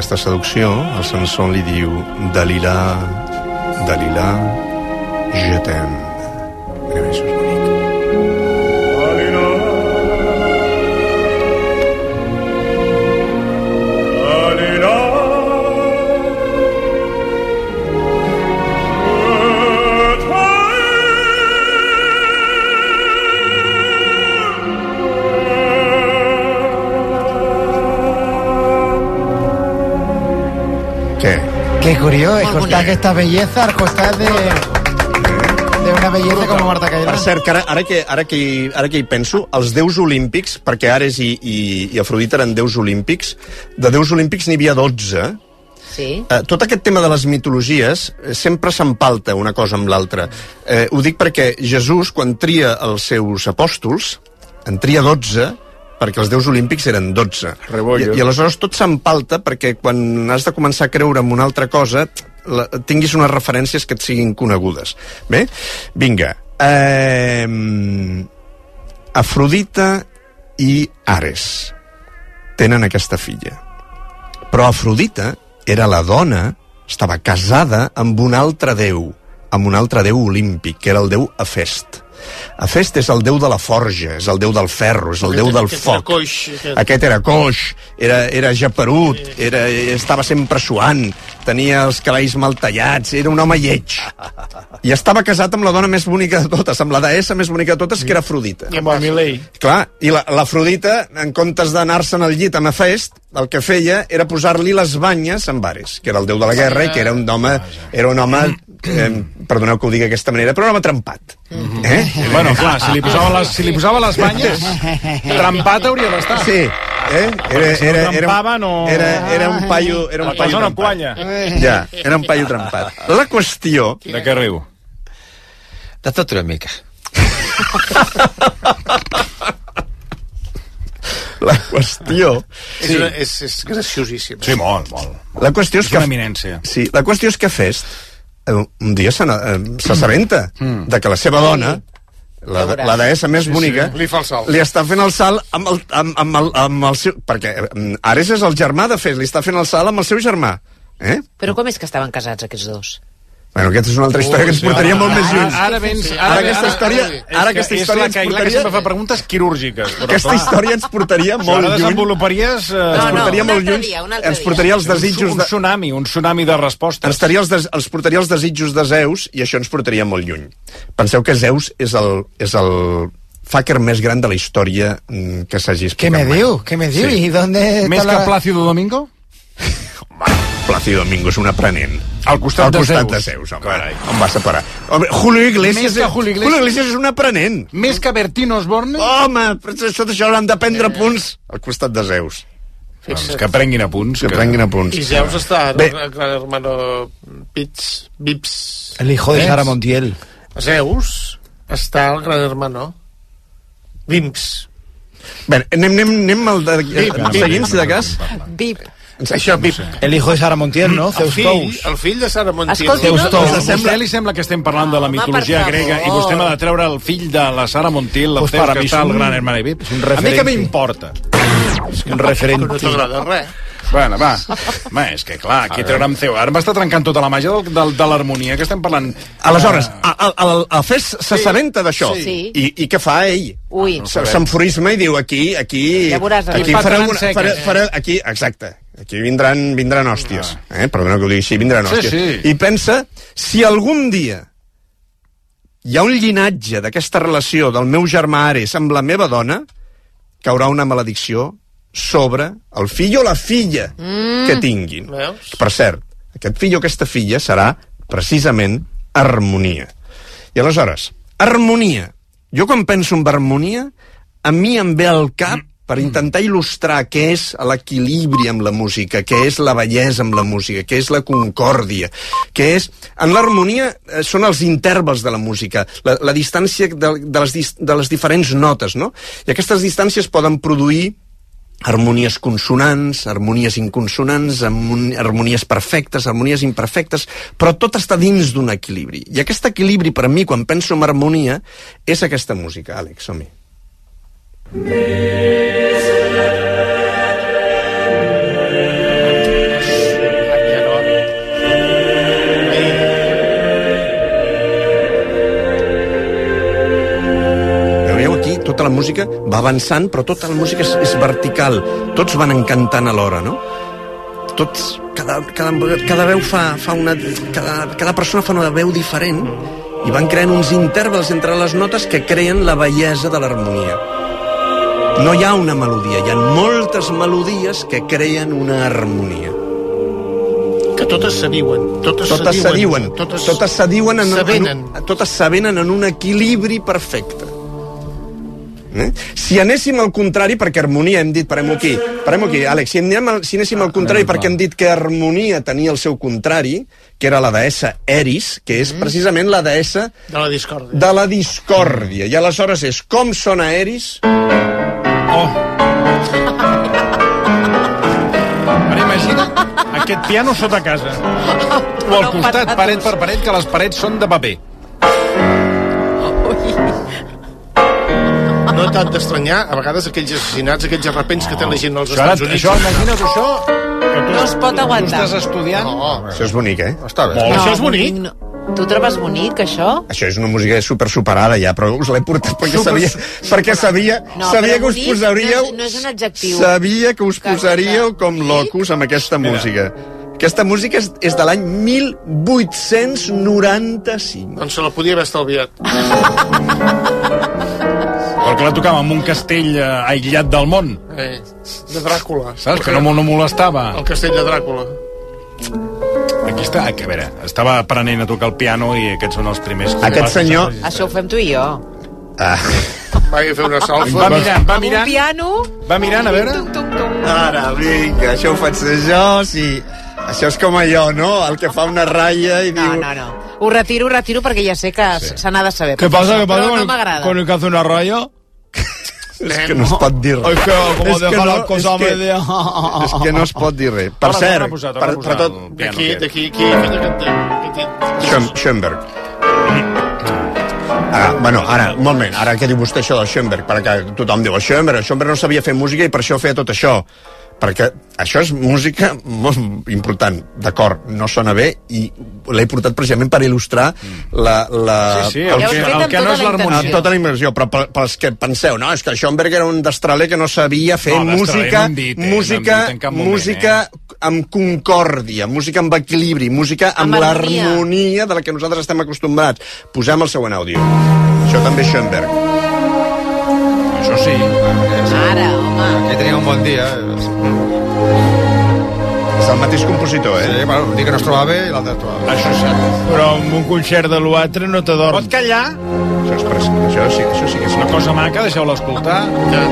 aquesta seducció, el Samson li diu Dalila, Dalila, je t'aime. Mira, això és bonic. Qué curioso, escoltar aquesta bellesa al costat de, de una bellesa com Marta Cairó. Per cert, que ara, ara, que, ara, que, ara que hi penso, els déus olímpics, perquè Ares i, i, i Afrodita eren déus olímpics, de déus olímpics n'hi havia dotze. Sí. Eh, tot aquest tema de les mitologies eh, sempre s'empalta una cosa amb l'altra. Eh, ho dic perquè Jesús, quan tria els seus apòstols, en tria dotze, perquè els déus olímpics eren dotze. I, I aleshores tot s'empalta perquè quan has de començar a creure en una altra cosa la, tinguis unes referències que et siguin conegudes. Bé? Vinga. Eh, Afrodita i Ares tenen aquesta filla. Però Afrodita era la dona, estava casada amb un altre déu, amb un altre déu olímpic, que era el déu Hefest. Hefest és el déu de la forja, és el déu del ferro, és el déu del foc. Coix, aquest era coix, era, era japerut, era, estava sempre suant, tenia els cabells mal tallats, era un home lleig. I estava casat amb la dona més bonica de totes, amb la deessa més bonica de totes, que era Afrodita. I amb el Milei. Clar, i l'Afrodita, en comptes d'anar-se'n al llit amb Hefest, el que feia era posar-li les banyes amb Ares, que era el déu de la guerra i que era un home, era un home eh, perdoneu que ho digui d'aquesta manera, però un home trempat. Eh? Bueno, clar, si li posava les, si li posava les banyes, trempat hauria d'estar. Sí, eh? Era, si no era, trempava, no... era, era un paio, era un La paio cosa no trempat. qualla. Ja, era un paio trempat. La qüestió... De què riu? De tot una mica. La qüestió... És, una, és, és graciosíssim. Sí, molt, molt. La qüestió és, és que... una eminència. Sí, la qüestió és que Hefest un dia s'assabenta mm. de que la seva dona, la, la deessa més sí, bonica, sí. Li fa el salt. li està fent el salt amb el, amb, amb el, amb el seu... Perquè Ares és el germà de Hefest, li està fent el salt amb el seu germà. Eh? Però com és que estaven casats aquests dos? Bueno, aquesta és una altra història oh, que ens portaria ara, molt més lluny. Ara, ara, vens, ara, ara aquesta història, ara aquesta història és la ens portaria... que sempre fa preguntes quirúrgiques. Però aquesta clar, història ens portaria molt lluny. Ara desenvoluparies... Eh, no, ens portaria no, molt lluny. Dia, ens portaria els desitjos... Un, un tsunami, un tsunami de respostes. Ens, els, des, els portaria els desitjos de Zeus i això ens portaria molt lluny. Penseu que Zeus és el, és el fucker més gran de la història que s'hagi explicat. Què me diu? Què me diu? Sí. I d'on Més que la... Plácido Domingo? Plácido Domingo és un aprenent. Al costat, Al costat de Zeus. De Zeus home. Carai. On va separar? Home, Julio Iglesias, Més que Julio Iglesias. Julio Iglesias és un aprenent. Més que Bertino Osborne? Home, però això d'això l'han de prendre punts al costat de Zeus. Doncs que prenguin apunts. Que, que prenguin apunts. I Zeus està el gran hermano Pits, Vips. El hijo de Sara Montiel. Zeus està el gran hermano Vimps. Bé, anem, anem, anem al de, seguint, si de cas. Vip. Això, Vip. El hijo de Sara Montiel, no? Zeus Tous. El fill de Sara Montiel. Escolti, Zeus Tous. A vostè li sembla que estem parlant de la mitologia grega i vostè m'ha de treure el fill de la Sara Montiel, el Pues Zeus para que mi està és al un- gran hermano Vip? és un A mi que referente. m'importa? És un referent. No t'agrada res. Bueno, va. Va, és que clar, aquí treure'm Zeus. Ara m'està trencant tota la màgia del, del, de l'harmonia que estem parlant. Aleshores, el, el, el Fes s'assabenta d'això. Sí. I, I què fa ell? Ui. Se- S'enfurisma i diu, aquí, aquí... Ja veuràs, aquí, aquí farà pataran una, seques. farà, farà, aquí, exacte. Aquí vindran, vindran hòsties. Eh? Perdona que ho digui així, vindran Sí, hòsties. sí. I pensa, si algun dia hi ha un llinatge d'aquesta relació del meu germà Ares amb la meva dona, caurà una maledicció sobre el fill o la filla mm. que tinguin. Veus? Per cert, aquest fill o aquesta filla serà precisament harmonia. I aleshores, harmonia. Jo quan penso en harmonia, a mi em ve al cap per intentar il·lustrar què és l'equilibri amb la música, què és la bellesa amb la música, què és la concòrdia, què és... En l'harmonia eh, són els intervals de la música, la, la distància de, de, les, de les diferents notes, no? I aquestes distàncies poden produir harmonies consonants, harmonies inconsonants, harmonies perfectes, harmonies imperfectes, però tot està dins d'un equilibri. I aquest equilibri, per a mi, quan penso en harmonia, és aquesta música. Àlex, som-hi. tota la música va avançant, però tota la música és, és vertical. Tots van encantant alhora, no? Tots, cada, cada, cada veu fa, fa una... Cada, cada persona fa una veu diferent i van creant uns intervals entre les notes que creen la bellesa de l'harmonia. No hi ha una melodia, hi ha moltes melodies que creen una harmonia. Que totes s'adiuen. Totes, totes s'adiuen. Totes, totes s'adiuen en, s'avenen. en, totes s'avenen en un equilibri perfecte. Eh? Si anéssim al contrari, perquè harmonia hem dit, parem aquí, parem aquí, Àlex, si, anem, si anéssim al contrari perquè hem dit que harmonia tenia el seu contrari, que era la deessa Eris, que és precisament la deessa de la discòrdia. De la discòrdia. I aleshores és com sona Eris... Oh! Ara imagina aquest piano sota casa. O al costat, paret per paret, que les parets són de paper. No tant d'estranyar, a vegades, aquells assassinats, aquells arrepents que té la gent als Això, Estats Units. això, imagina't això... Que tu, No es pot aguantar. Tu estàs estudiant... No, Això és bonic, eh? Està bé. no, això és bonic. No. Tu trobes bonic, això? Això és una música super superada ja, però us l'he portat perquè Super sabia, perquè sabia, No, sabia que però us bonic posaríeu... no és- no és un adjectiu. Sabia que us Carlota. posaríeu com locos amb aquesta música. Aquesta música és, és de l'any mil vuit-cents noranta-cinc. Doncs se la podia haver estalviat. Perquè la tocava en un castell eh, aïllat del món. Eh, de Dràcula. Saps? Que no, no molestava. El castell de Dràcula. Aquí està, a veure, estava aprenent a tocar el piano i aquests són els primers... Aquest senyor... Això ho fem tu i jo. Ah. Va fer una salfa. Va mirant, va Amb un mirant, piano... va mirant, a veure... Tum, tum, tum. Ara, vinga, això ho faig ser jo, sí. Això és com allò, no? El que fa una ratlla i No, diu... no, no. Ho retiro, ho retiro, perquè ja sé que sí. se n'ha de saber. ¿Qué pasa? ¿Qué pasa Però con, no el, m'agrada. con el que hace una raya? És que no es pot dir res. Es que como És que deja no, las cosas és que- media... És que no es pot dir res. Per Ara, cert, ara posat, ara per, posat per tot... el piano D'aquí, aquest. d'aquí, aquí, aquella que en té. Schoen- Schoenberg. Ah, bueno, ara, un moment, ara què diu vostè això del Schoenberg? Perquè tothom diu el Schoenberg, el Schoenberg no sabia fer música i per això feia tot això. Perquè això és música molt important, d'acord, no sona bé i l'he portat precisament per il·lustrar la... la Sí, sí, el, que, el que no és l'harmonia. amb tota la immersió, però per- pels que penseu, no, és que Schoenberg era un destraler que no sabia fer No, destraler música, no hem dit, eh, música, no hem dit en cap moment, música amb concòrdia, música amb equilibri, música amb, Amb harmonia. l'harmonia de la que nosaltres estem acostumbrats. Posem el següent àudio. Això també és Schoenberg. Això sí. Ara, home. Que tenia un bon dia. És el mateix compositor, eh? Sí, bueno, un dia que no es trobava bé i l'altre es trobava. Això és cert. Però amb un concert de l'altre no t'adorm. Pot callar? Això, és pres... això, sí, això sí que és Una cosa maca, deixeu-la escoltar. Ja.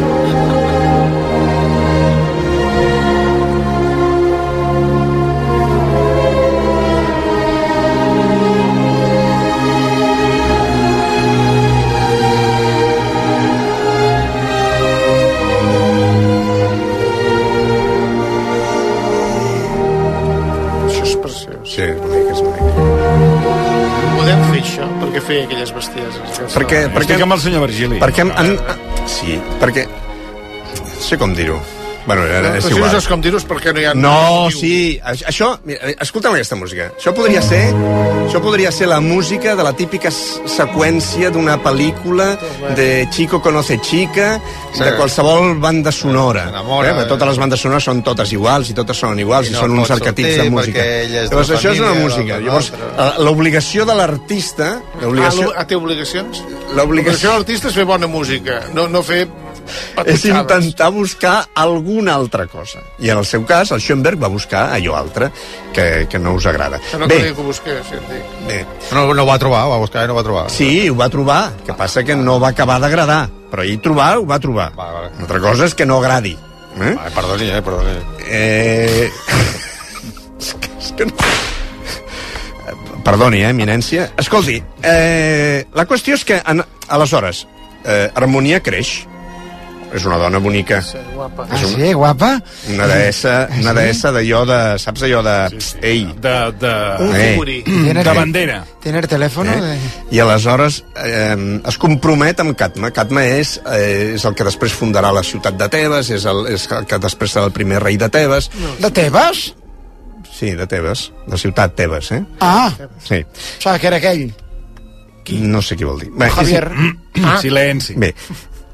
Això és preciós. Sí, és bonic, és bonic. Podem fer això? Per què fer aquelles bestieses? Perquè, perquè, Estic amb el senyor Virgili. perquè en, en, sí, perquè... No sé com dir-ho. Bueno, ara és Però si no igual. saps com dir-ho és perquè no hi ha... No, sí, a- això... Mira, escolta'm aquesta música. Això podria ser... Això podria ser la música de la típica s- seqüència d'una pel·lícula de Chico conoce chica, Sí. de qualsevol banda sonora. S'enamora, Eh? Perquè totes les bandes sonores són totes iguals i totes són iguals I i, no són uns pot arquetips sortir de música. perquè ella és de Llavors, la això és una família, música. l'altre, Llavors, l'altre. eh, l'obligació de l'artista... Ah, L'obligació... lo- ah, té obligacions? L'obligació- L'obligació de l'artista és fer bona música, no, no fer és patutxades. intentar buscar alguna altra cosa. I en el seu cas, el Schoenberg va buscar allò altre que, que no us agrada. Que no Bé, calia que ho busqués, sí, et dic. bé, No, no ho va trobar, ho va buscar i no ho va trobar. sí, ho va trobar, que passa que no va acabar d'agradar, però ell trobar, ho va trobar. Va, va. Una altra cosa és que no agradi. Eh? Va, perdoni, eh, perdoni. Eh... és que, és que no... Perdoni, eh, eminència. Escolti, eh, la qüestió és que, en, aleshores, eh, Harmonia creix. És una dona bonica. Sí, guapa. Ah, sí, guapa? Una deessa, una deessa d'allò de... Saps allò de... Pst, ei. De, de, Un Eh. figurí. Tiene, de bandera. tiene el teléfono Eh? de... I aleshores eh, es compromet amb Cadme. Cadme és, eh, és el que després fundarà la ciutat de Tebes, és el, és el que després serà el primer rei de Tebes. ¿De Tebas? Sí, de Tebes, la ciutat Tebes, eh? Ah, Sí, sabe que era aquell. no sé què vol dir. Bé, Javier. és- Ah. Silenci. Bé,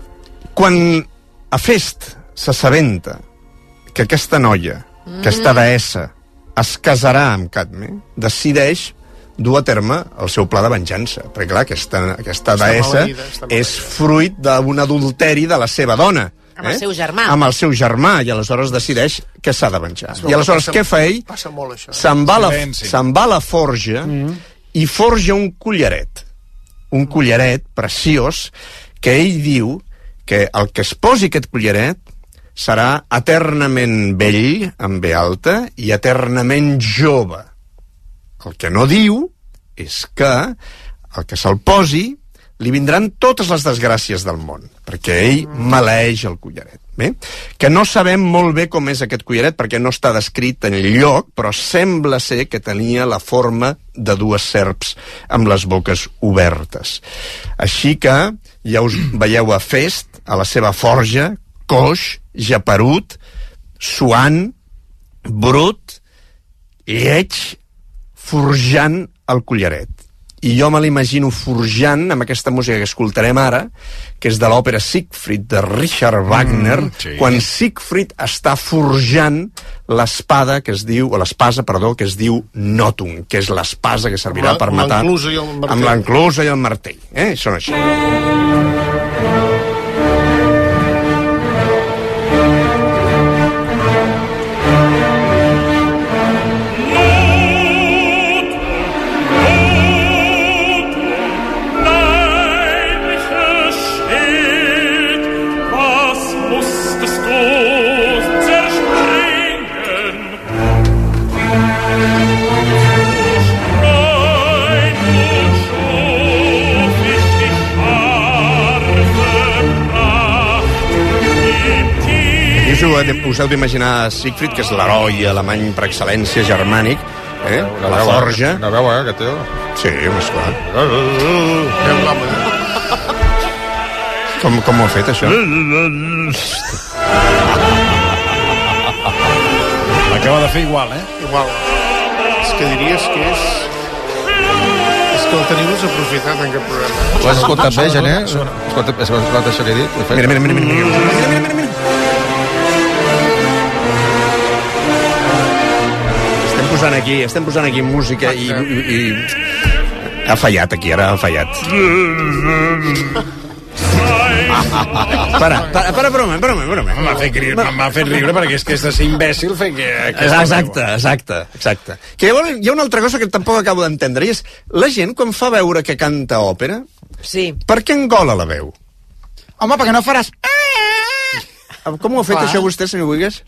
Quan Hefest s'assabenta que aquesta noia, mm. aquesta deessa, es casarà amb Cadme, decideix dur a terme el seu pla de venjança. Perquè, clar, aquesta, aquesta deessa és fruit d'un adulteri de la seva dona. Amb eh? el seu germà. Amb el seu germà, i aleshores decideix que s'ha de venjar. I aleshores passa, què fa ell? Passa molt, això. Se'n va, va a la forja mm. i forja un collaret. Un collaret preciós que ell diu que el que es posi aquest collaret serà eternament vell, amb ve alta, i eternament jove. El que no diu és que el que se'l posi li vindran totes les desgràcies del món, perquè ell maleeix el collaret. Bé? Que no sabem molt bé com és aquest collaret, perquè no està descrit en lloc, però sembla ser que tenia la forma de dues serps amb les boques obertes. Així que ja us veieu a Hefest, a la seva forja, coix, japerut, suant, brut, lleig, forjant el collaret. I jo me l'imagino forjant amb aquesta música que escoltarem ara, que és de l'òpera Siegfried de Richard Wagner, mm, sí. quan Siegfried està forjant l'espada que es diu, o l'espasa, perdó, que es diu Nothung, que és l'espasa que servirà per matar amb l'enclusa i el martell. Eh? Són així. Us heu d'imaginar Siegfried, que és l'heroi alemany per excel·lència, germànic, eh? de la forja. Una veu, eh, que té? Sí, més clar. Com, com ho ha fet, això? L'acaba de fer igual, eh? Igual. És que diries que és... És que el teniu desaprofitat en aquest programa. Ho has escoltat bé, Gené? Escolta, has escoltat això que he dit? Mira, mira, mira, mira, mira, mira, mira, mira. Estem posant aquí, estem posant aquí música i, i, i... ha fallat aquí, ara ha fallat. Para, para, para, broma, broma, broma. M'ha fet, fet riure perquè és que és de ser imbècil fer que... Exacte, exacte, exacte. Que llavors hi ha una altra cosa que tampoc acabo d'entendre, i és la gent quan fa veure que canta òpera, sí. per què engola la veu? Home, perquè no faràs... Com ho ha fet Clar. això vostè, senyor Buigues?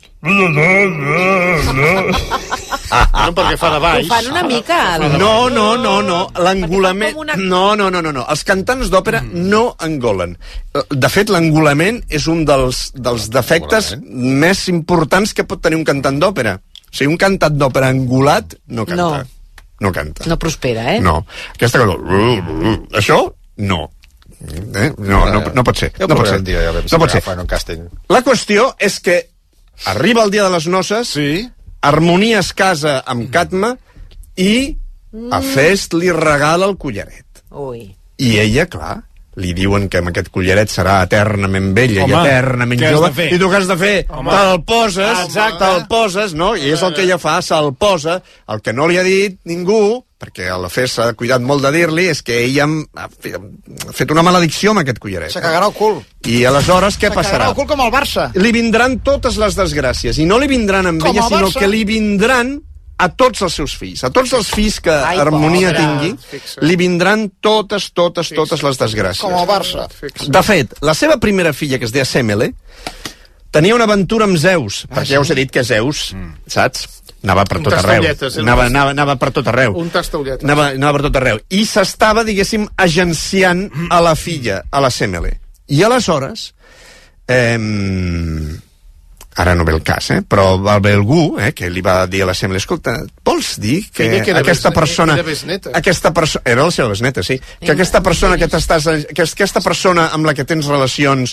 No, perquè fa de baix. Ho fan una mica... No, no, no, no. L'engolament... Una... No, no, no, no, no. Els cantants d'òpera mm. no engolen. De fet, l'engolament és un dels, dels defectes més importants que pot tenir un cantant d'òpera. O sigui, un cantant d'òpera engolat no canta. No. No canta. No prospera, eh? No. Aquesta cosa... Això, no. Eh? No, no, no pot ser. No pot ser. Dia, ja no pot ser. La qüestió és que arriba el dia de les noces, sí. Harmonia es casa amb Cadme i mm. Hefest li regala el collaret. Ui. I ella, clar, li diuen que amb aquest collaret serà eternament vella Home, i eternament jove. I tu què has de fer? Te'l poses, te'l poses, no? I és el que ella fa, se'l posa. El que no li ha dit ningú, perquè a la Hefest s'ha cuidat molt de dir-li, és que ella ha fet una maledicció amb aquest collaret. Se cagarà el cul. I aleshores què Se passarà? Se cagarà el cul com el Barça. Li vindran totes les desgràcies, i no li vindran amb com ella, sinó Barça. que li vindran a tots els seus fills, a tots els fills que Ai, Harmonia pobre. tingui, li vindran totes, totes, Fixa. totes les desgràcies. Com el Barça. De fet, la seva primera filla, que es deia Semele, tenia una aventura amb Zeus, ah, perquè sí? ja us he dit que Zeus, mm. saps? Anava per tot arreu. Anava, anava, anava per tot arreu. Un tastaulletes. Anava, anava per tot arreu. I s'estava, diguéssim, agenciant a la filla, a la Semele. I aleshores... Eh, ara no ve el cas, eh? Però va haver algú eh, que li va dir a la Semele, escolta, vols dir que, que aquesta persona... Aquesta persona... Era la seva besneta, sí. Que aquesta persona que t'estàs... Que aquesta persona amb la que tens relacions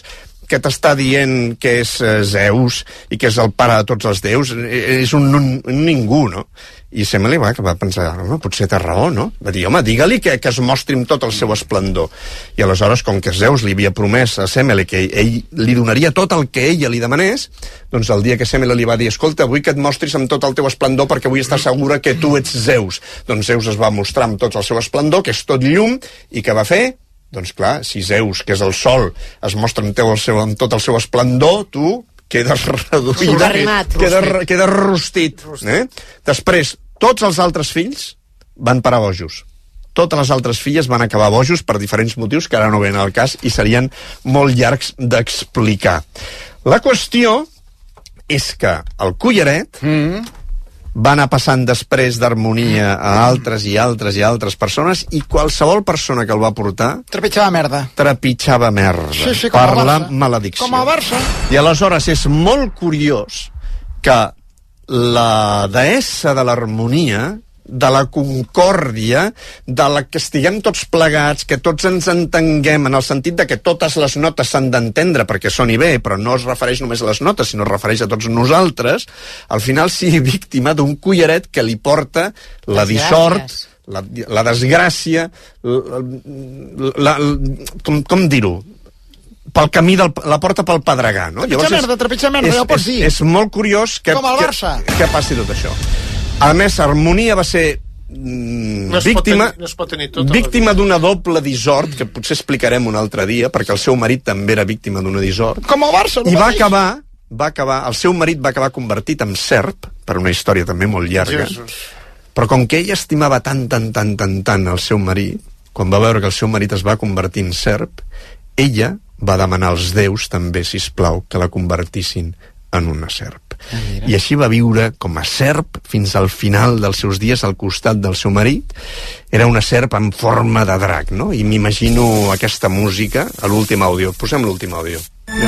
que t'està dient que és eh, Zeus i que és el pare de tots els déus, eh, és un, un, un ningú, no? I Semele va, va pensar, no, potser té raó, no? Va dir, home, digue-li que, que es mostri amb tot el seu esplendor. I aleshores, com que Zeus li havia promès a Semele que ell li donaria tot el que ella li demanés, doncs el dia que Semele li va dir, escolta, vull que et mostris amb tot el teu esplendor perquè vull estar segura que tu ets Zeus. Doncs Zeus es va mostrar amb tot el seu esplendor, que és tot llum, i què va fer? Doncs clar, si Zeus, que és el sol, es mostra amb, teu, el seu, amb tot el seu esplendor, tu quedes reduït, quedes, quedes rostit. Eh? Després, tots els altres fills van parar bojos. Totes les altres filles van acabar bojos per diferents motius que ara no venen al cas i serien molt llargs d'explicar. La qüestió és que el collaret mm. va anar passant després d'harmonia a altres i altres i altres persones i qualsevol persona que el va portar trepitjava merda. Trepitjava merda. Sí, sí, com per a la Barça. maledicció. Com a Barça. I aleshores és molt curiós que la deessa de l'harmonia, de la concòrdia, de la que estiguem tots plegats, que tots ens entenguem, en el sentit de que totes les notes s'han d'entendre perquè soni bé, però no es refereix només a les notes, sinó es refereix a tots nosaltres, al final sigui víctima d'un collaret que li porta la dissort, la, la desgràcia, la, la, la, com, com dir-ho? Pel camí del, la porta pel pedregar, no? Trepitjar merda, trepitjar merda, ja ho pots dir. És, és molt curiós que, com el Barça. Que, que passi tot això. A més, Harmonia va ser mm, no víctima, tenir, no es pot tenir tota víctima d'una doble dissort, que potser explicarem un altre dia, perquè el seu marit també era víctima d'una dissort. Com el Barça, no I va acabar, va acabar, el seu marit va acabar convertit en serp, per una història també molt llarga, Jesus. Però com que ella estimava tant, tant, tant, tant, tant el seu marit, quan va veure que el seu marit es va convertir en serp, ella va demanar als déus també, sisplau, que la convertissin en una serp. Ah, I així va viure com a serp fins al final dels seus dies al costat del seu marit. Era una serp en forma de drac, no? I m'imagino aquesta música a l'últim àudio. Posem l'últim àudio.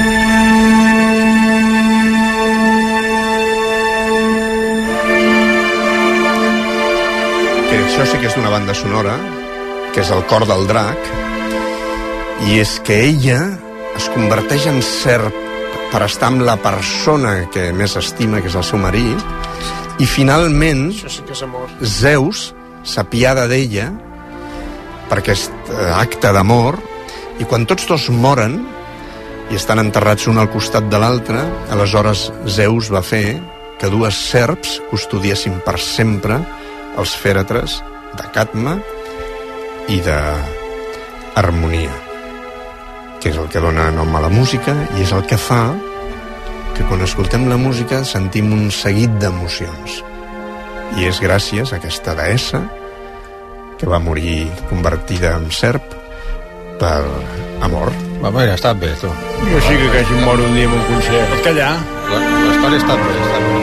Que això sí que és d'una banda sonora, que és el cor del drac, i és que ella es converteix en serp per estar amb la persona que més estima, que és el seu marit, i finalment sí que és amor. Zeus s'apiada d'ella per aquest acte d'amor, i quan tots dos moren i estan enterrats un al costat de l'altre, aleshores Zeus va fer que dues serps custodiessin per sempre els fèretres de Cadme i de Harmonia, que és el que dona nom a la música i és el que fa que quan escoltem la música sentim un seguit d'emocions. I és gràcies a aquesta deessa que va morir convertida en serp per amor. Va, ja està bé, tu. Jo sí que quasi moro un dia en un concert. Pot callar. L'història està bé, està bé.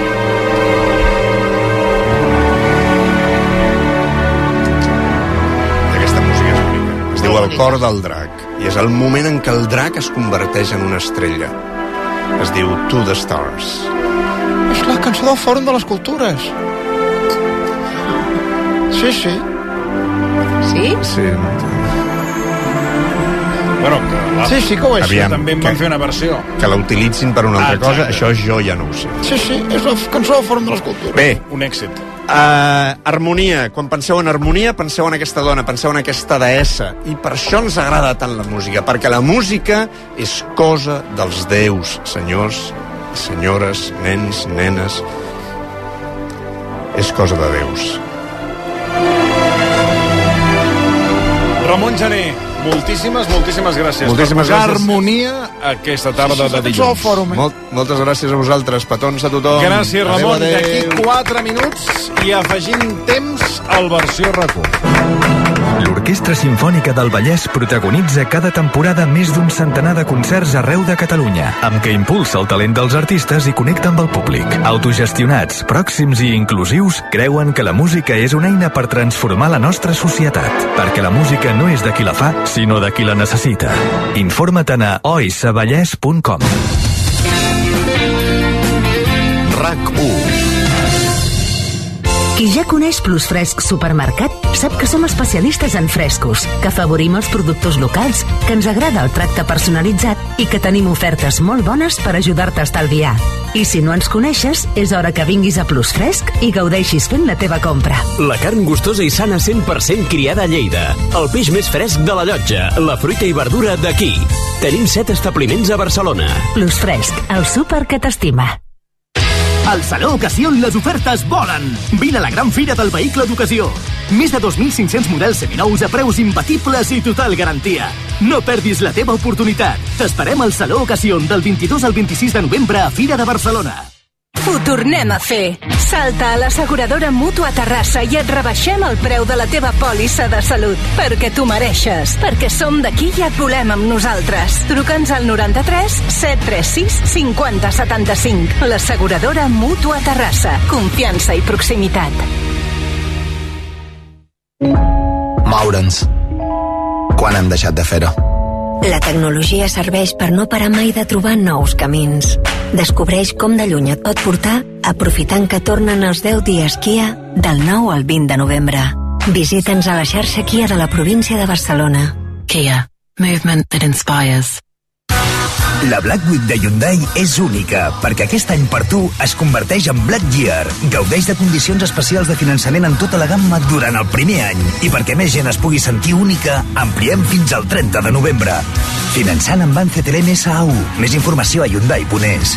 Diu el cor del drac, i és el moment en què el drac es converteix en una estrella. Es diu To the Stars. És la cançó del Fòrum de les Cultures. Sí, sí. Sí? Sí. Bueno, que la... sí, sí que ho és. Aviam, també en van fer una versió. Que la utilitzin per una altra ah, cosa, això jo ja no ho sé. Sí, sí, és la cançó del Fòrum de les Cultures. Bé. Un èxit. Uh, harmonia, quan penseu en harmonia penseu en aquesta dona, penseu en aquesta deessa, i per això ens agrada tant la música, perquè la música és cosa dels déus, senyors i senyores, nens, nenes, és cosa de déus. Ramon Gené, moltíssimes, moltíssimes gràcies moltíssimes per posar gràcies. Harmonia aquesta tarda sí, sí, de dilluns. Fòrum, eh? Molt, moltes gràcies a vosaltres, petons a tothom. Gràcies, Ramon. Adéu, adéu. D'aquí quatre minuts i afegint temps al versió RAC u. L'Orquestra Simfònica del Vallès protagonitza cada temporada més d'un centenar de concerts arreu de Catalunya, amb què impulsa el talent dels artistes i connecta amb el públic. Autogestionats, pròxims i inclusius, creuen que la música és una eina per transformar la nostra societat, perquè la música no és de qui la fa, sinó de qui la necessita. Informa-te'n a oisavallès punt com. RAC u. Qui ja coneix Plus Fresc Supermercat sap que som especialistes en frescos, que afavorim els productes locals, que ens agrada el tracte personalitzat i que tenim ofertes molt bones per ajudar-te a estalviar. I si no ens coneixes, és hora que vinguis a Plus Fresc i gaudeixis fent la teva compra. La carn gustosa i sana cent per cent criada a Lleida. El peix més fresc de la Llotja. La fruita i verdura d'aquí. Tenim set establiments a Barcelona. Plus Fresc, el súper que t'estima. Al Saló Ocasion les ofertes volen. Vine a la gran fira del vehicle d'ocasió. Més de dos mil cinc-cents models seminous a preus imbatibles i total garantia. No perdis la teva oportunitat. T'esperem al Saló Ocasion del vint-i-dos al vint-i-sis de novembre a Fira de Barcelona. Ho tornem a fer. Salta a l'asseguradora Mútua Terrassa i et rebaixem el preu de la teva pòlissa de salut. Perquè tu mereixes. Perquè som d'aquí i et volem amb nosaltres. Truca'ns al noranta-tres set tres sis cinquanta setanta-cinc. L'asseguradora Mútua Terrassa. Confiança i proximitat. Moure'ns. Quan hem deixat de fer-ho? La tecnologia serveix per no parar mai de trobar nous camins. Descobreix com de lluny et pot portar aprofitant que tornen els deu dies Kia del nou al vint de novembre. Visita'ns a la xarxa Kia de la província de Barcelona. Kia. Movement that inspires. La Black Week de Hyundai és única, perquè aquest any per tu es converteix en Black Year. Gaudeix de condicions especials de finançament en tota la gamma durant el primer any. I perquè més gent es pugui sentir única, ampliem fins al trenta de novembre. Finançant amb Banc C T L M S A U. Més informació a hyundai punt es.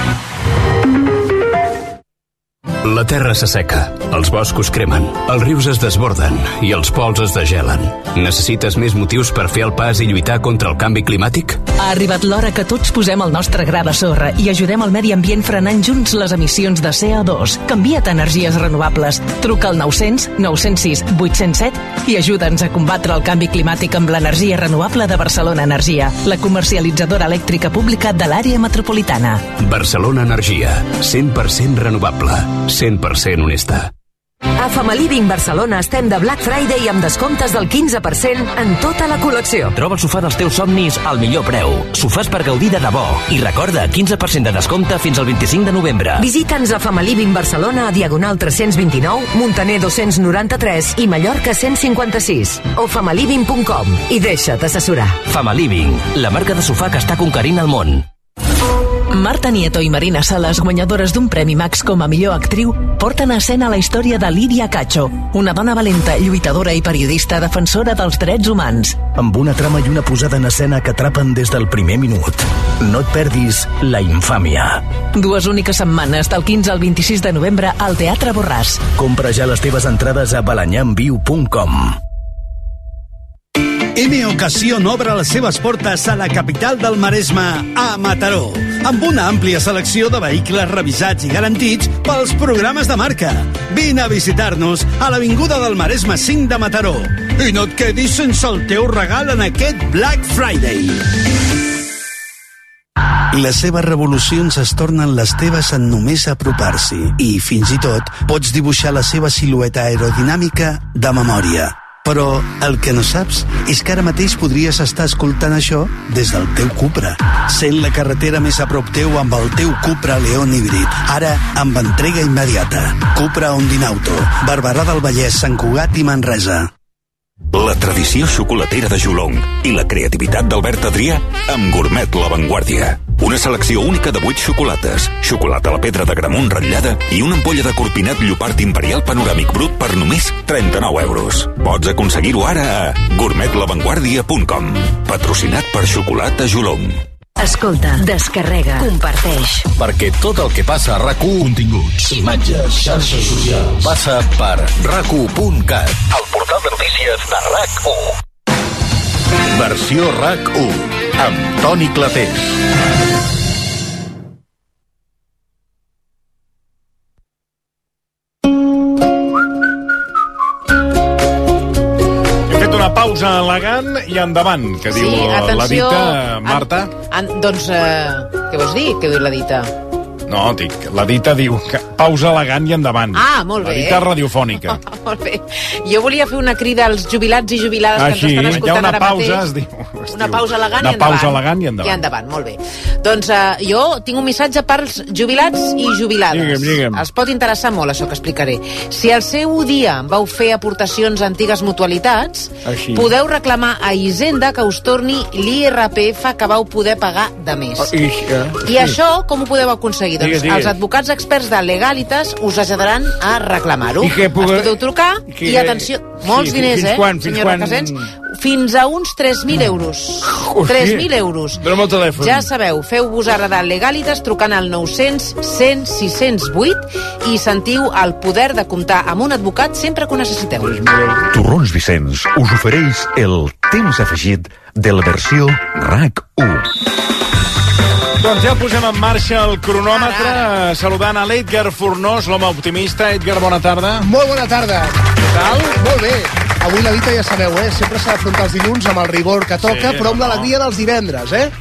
La terra s'asseca, els boscos cremen, els rius es desborden i els pols es degelen. Necessites més motius per fer el pas i lluitar contra el canvi climàtic? Ha arribat l'hora que tots posem el nostre gra de sorra i ajudem el medi ambient frenant junts les emissions de C O dos. Canvia't a energies renovables. Truca al nou cents nou cent sis vuit cents set i ajuda'ns a combatre el canvi climàtic amb l'energia renovable de Barcelona Energia, la comercialitzadora elèctrica pública de l'àrea metropolitana. Barcelona Energia, cent per cent renovable, cent per cent honesta. A Famaliving Barcelona estem de Black Friday amb descomptes del quinze per cent en tota la col·lecció. Troba el sofà dels teus somnis al millor preu. Sofàs per gaudir de debò. I recorda, quinze per cent de descompte fins al vint-i-cinc de novembre. Visita'ns a Famaliving Barcelona a Diagonal tres-cents vint-i-nou, Muntaner dos-cents noranta-tres i Mallorca cent cinquanta-sis. O famaliving punt com i deixa't assessorar. Famaliving, la marca de sofà que està conquerint el món. Marta Nieto i Marina Sales, guanyadores d'un Premi Max com a millor actriu, porten a escena la història de Lídia Cacho, una dona valenta, lluitadora i periodista defensora dels drets humans. Amb una trama i una posada en escena que atrapen des del primer minut. No et perdis La infàmia. Dues úniques setmanes, del quinze al vint-i-sis de novembre, al Teatre Borràs. Compra ja les teves entrades a balanyamviu punt com. M Ocasión obre les seves portes a la capital del Maresme, a Mataró, amb una àmplia selecció de vehicles revisats i garantits pels programes de marca. Vine a visitar-nos a l'Avinguda del Maresme cinc de Mataró i no et quedis sense el teu regal en aquest Black Friday. Les seves revolucions es tornen les teves en només apropar-s'hi i, fins i tot, pots dibuixar la seva silueta aerodinàmica de memòria. Però el que no saps és que ara mateix podries estar escoltant això des del teu Cupra. Sent la carretera més a prop teu amb el teu Cupra León híbrid. Ara amb entrega immediata. Cupra Ondinauto, Barberà del Vallès, Sant Cugat i Manresa. La tradició xocolatera de Jolong i la creativitat d'Albert Adrià amb Gourmet La Vanguardia. Una selecció única de vuit xocolates, xocolata a la pedra de Gramunt ratllada i una ampolla de corpinat Llopart Imperial Panoràmic Brut per només trenta-nou euros. Pots aconseguir-ho ara a gourmet la vanguardia punt com. Patrocinat per Xocolata Jolong. Escolta, descarrega, comparteix. Perquè tot el que passa a RAC u, continguts, imatges, xarxes socials, passa per rac u punt cat, el portal de notícies de RAC u. Versió RAC u, amb Toni Clapés. Pausa elegant i endavant, que sí, diu atenció, la Dita, Marta. An, an, doncs, eh, què vols dir, què diu la Dita? No, dic, la Dita diu que pausa elegant i endavant. Ah, molt bé. La dita radiofònica. Molt bé. Jo volia fer una crida als jubilats i jubilades ah, que ens estan escoltant ara mateix. Hi ha una pausa, es diu. Una pausa elegant una i endavant. pausa elegant i endavant. I endavant, molt bé. Doncs uh, jo tinc un missatge pels jubilats i jubilades. Digue'm, digue'm. Els pot interessar molt, això que explicaré. Si al seu dia vau fer aportacions a antigues mutualitats, Així. podeu reclamar a Hisenda que us torni l'I R P F que vau poder pagar de més. Oh, i, uh, I això com ho podeu aconseguir? Doncs digues, digues. els advocats experts de Legalitas us ajudaran a reclamar-ho. I què puc- Es podeu trucar que- i, atenció, molts sí, diners, fins eh, quan, fins senyora quan? Casens? Fins a uns tres mil euros. tres mil euros. Dóna'm el telèfon. Ja sabeu, feu-vos ara de Legalitas trucant al nou cents cent sis cents vuit i sentiu el poder de comptar amb un advocat sempre que ho necessiteu. Torrons Vicenç us ofereix el temps afegit de la versió RAC u. Doncs ja posem en marxa el cronòmetre, eh, saludant a l'Edgar Fornós, l'home optimista. Edgar, bona tarda. Molt bona tarda. Què tal? Molt bé. Avui la dita ja sabeu, eh? Sempre s'ha d'afrontar els dilluns amb el rigor que toca, Sí, però amb no? l'alegria dels divendres, eh?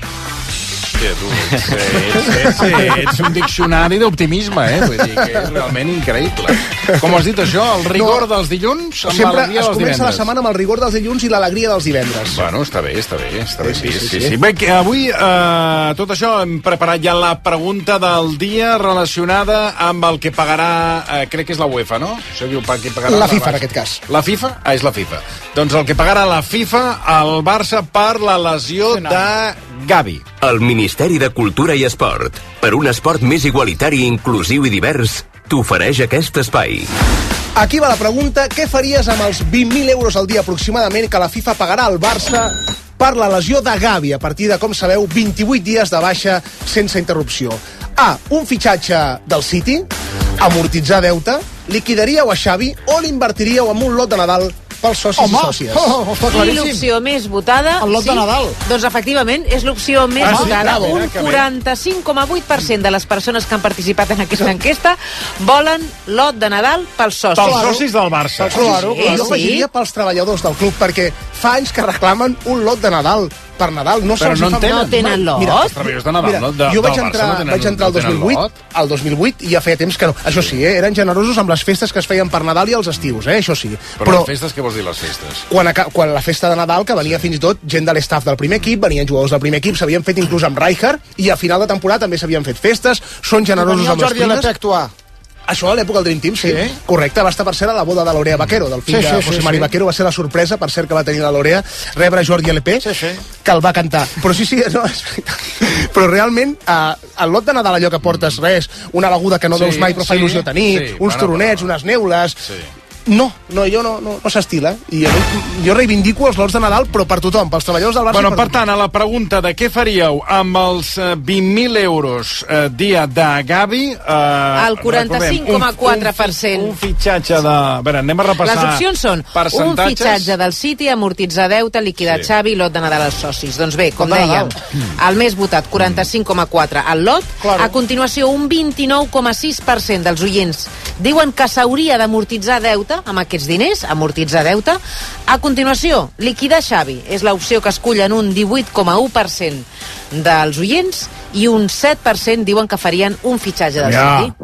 Sí, tu ets, ets, ets, ets, ets un diccionari d'optimisme, eh? Vull dir que és realment increïble. Com has dit això, el rigor No. dels dilluns amb Sempre l'alegria es dels comença la divendres. setmana amb el rigor dels dilluns i l'alegria dels divendres. Bueno, està bé, està bé, està bé. Sí, Sí, sí, sí, sí. sí. Bé, que avui, eh, tot això, hem preparat ja la pregunta del dia relacionada amb el que pagarà, eh, crec que és la UEFA, no? Això diu pa- que pagarà La FIFA, en Barça. aquest cas. La FIFA? Ah, és la FIFA. Doncs el que pagarà la FIFA al Barça per la lesió de Gavi. El Ministeri de Cultura i Esport, per un esport més igualitari, inclusiu i divers, t'ofereix aquest espai. Aquí va la pregunta, què faries amb els vint mil euros al dia aproximadament que la FIFA pagarà al Barça per la lesió de Gavi, a partir de, com sabeu, vint-i-vuit dies de baixa sense interrupció? A. Un fitxatge del City, amortitzar deute, liquidaríeu a Xavi o l'invertiríeu en un lot de Nadal pels socis Home, i sòcies? oh, oh, està I claríssim. l'opció més votada... El lot de Nadal. Doncs efectivament, és l'opció més Ah, sí? votada. Bravo. Un Ah, que bé. quaranta-cinc coma vuit per cent de les persones que han participat en aquesta enquesta volen lot de Nadal pels socis. Pels socis del Barça. Claro, Sí, claro. Jo sí. afegiria pels treballadors del club, perquè fa anys que reclamen un lot de Nadal per Nadal. No Però se'ls no fa en tenen. No tenen lot? Mira, Els treballadors de Nadal, Mira, no? De, jo vaig del entrar, Barça no tenen, vaig entrar el no dos tenen mil vuit, lot. al dos mil vuit, i ja feia temps que no. Això sí, eh, eren generosos amb les festes que es feien per Nadal i els estius, eh, això sí. Però, Però les festes, què vols dir, les festes? quan, aca- quan la festa de Nadal, que venia fins i tot gent de l'estaf del primer equip, venien jugadors del primer equip, s'havien fet inclús amb Rijkaard, i a final de temporada també s'havien fet festes, són generosos Venia el amb les Jordi Alep a primes. actuar. Això a l'època del Dream Team, sí. Sí. Correcte, va estar per ser a la boda de Lorea Vaquero, del fill Sí, sí, de sí, José Mari sí. Vaquero, va ser la sorpresa, per cert, que va tenir la Lorea, rebre Jordi L P, Sí, sí. que el va cantar. Però sí, sí, no, és veritat. Però realment, eh, el lot de Nadal, allò que portes res, una beguda que no Sí, veus mai però fa sí, il·lusió tenir, sí, uns bueno, turonets, però- unes neules... Sí. No, no, jo no, no, no s'estila. I a mi, jo reivindico els lots de Nadal, però per tothom, pels treballadors del Barça... Bueno, i per tant, a la pregunta de què faríeu amb els eh, vint mil euros eh, dia de Gavi... Eh, El quaranta-cinc coma quatre per cent. Un, un fitxatge de... A veure, anem a repassar... Les opcions són un percentatges. fitxatge del City, amortitzar deute, liquidar Sí. sí. Xavi i lot de Nadal als socis. Doncs bé, com Lot de dèiem, Nadal. el més votat, quaranta-cinc coma quatre al lot. Claro. A continuació, un vint-i-nou coma sis per cent dels oients diuen que s'hauria d'amortitzar deute amb aquests diners, amortitzar deute. A continuació, liquidar Xavi. És l'opció que escullen un divuit coma u per cent dels oients i un set per cent diuen que farien un fitxatge del Ja. City.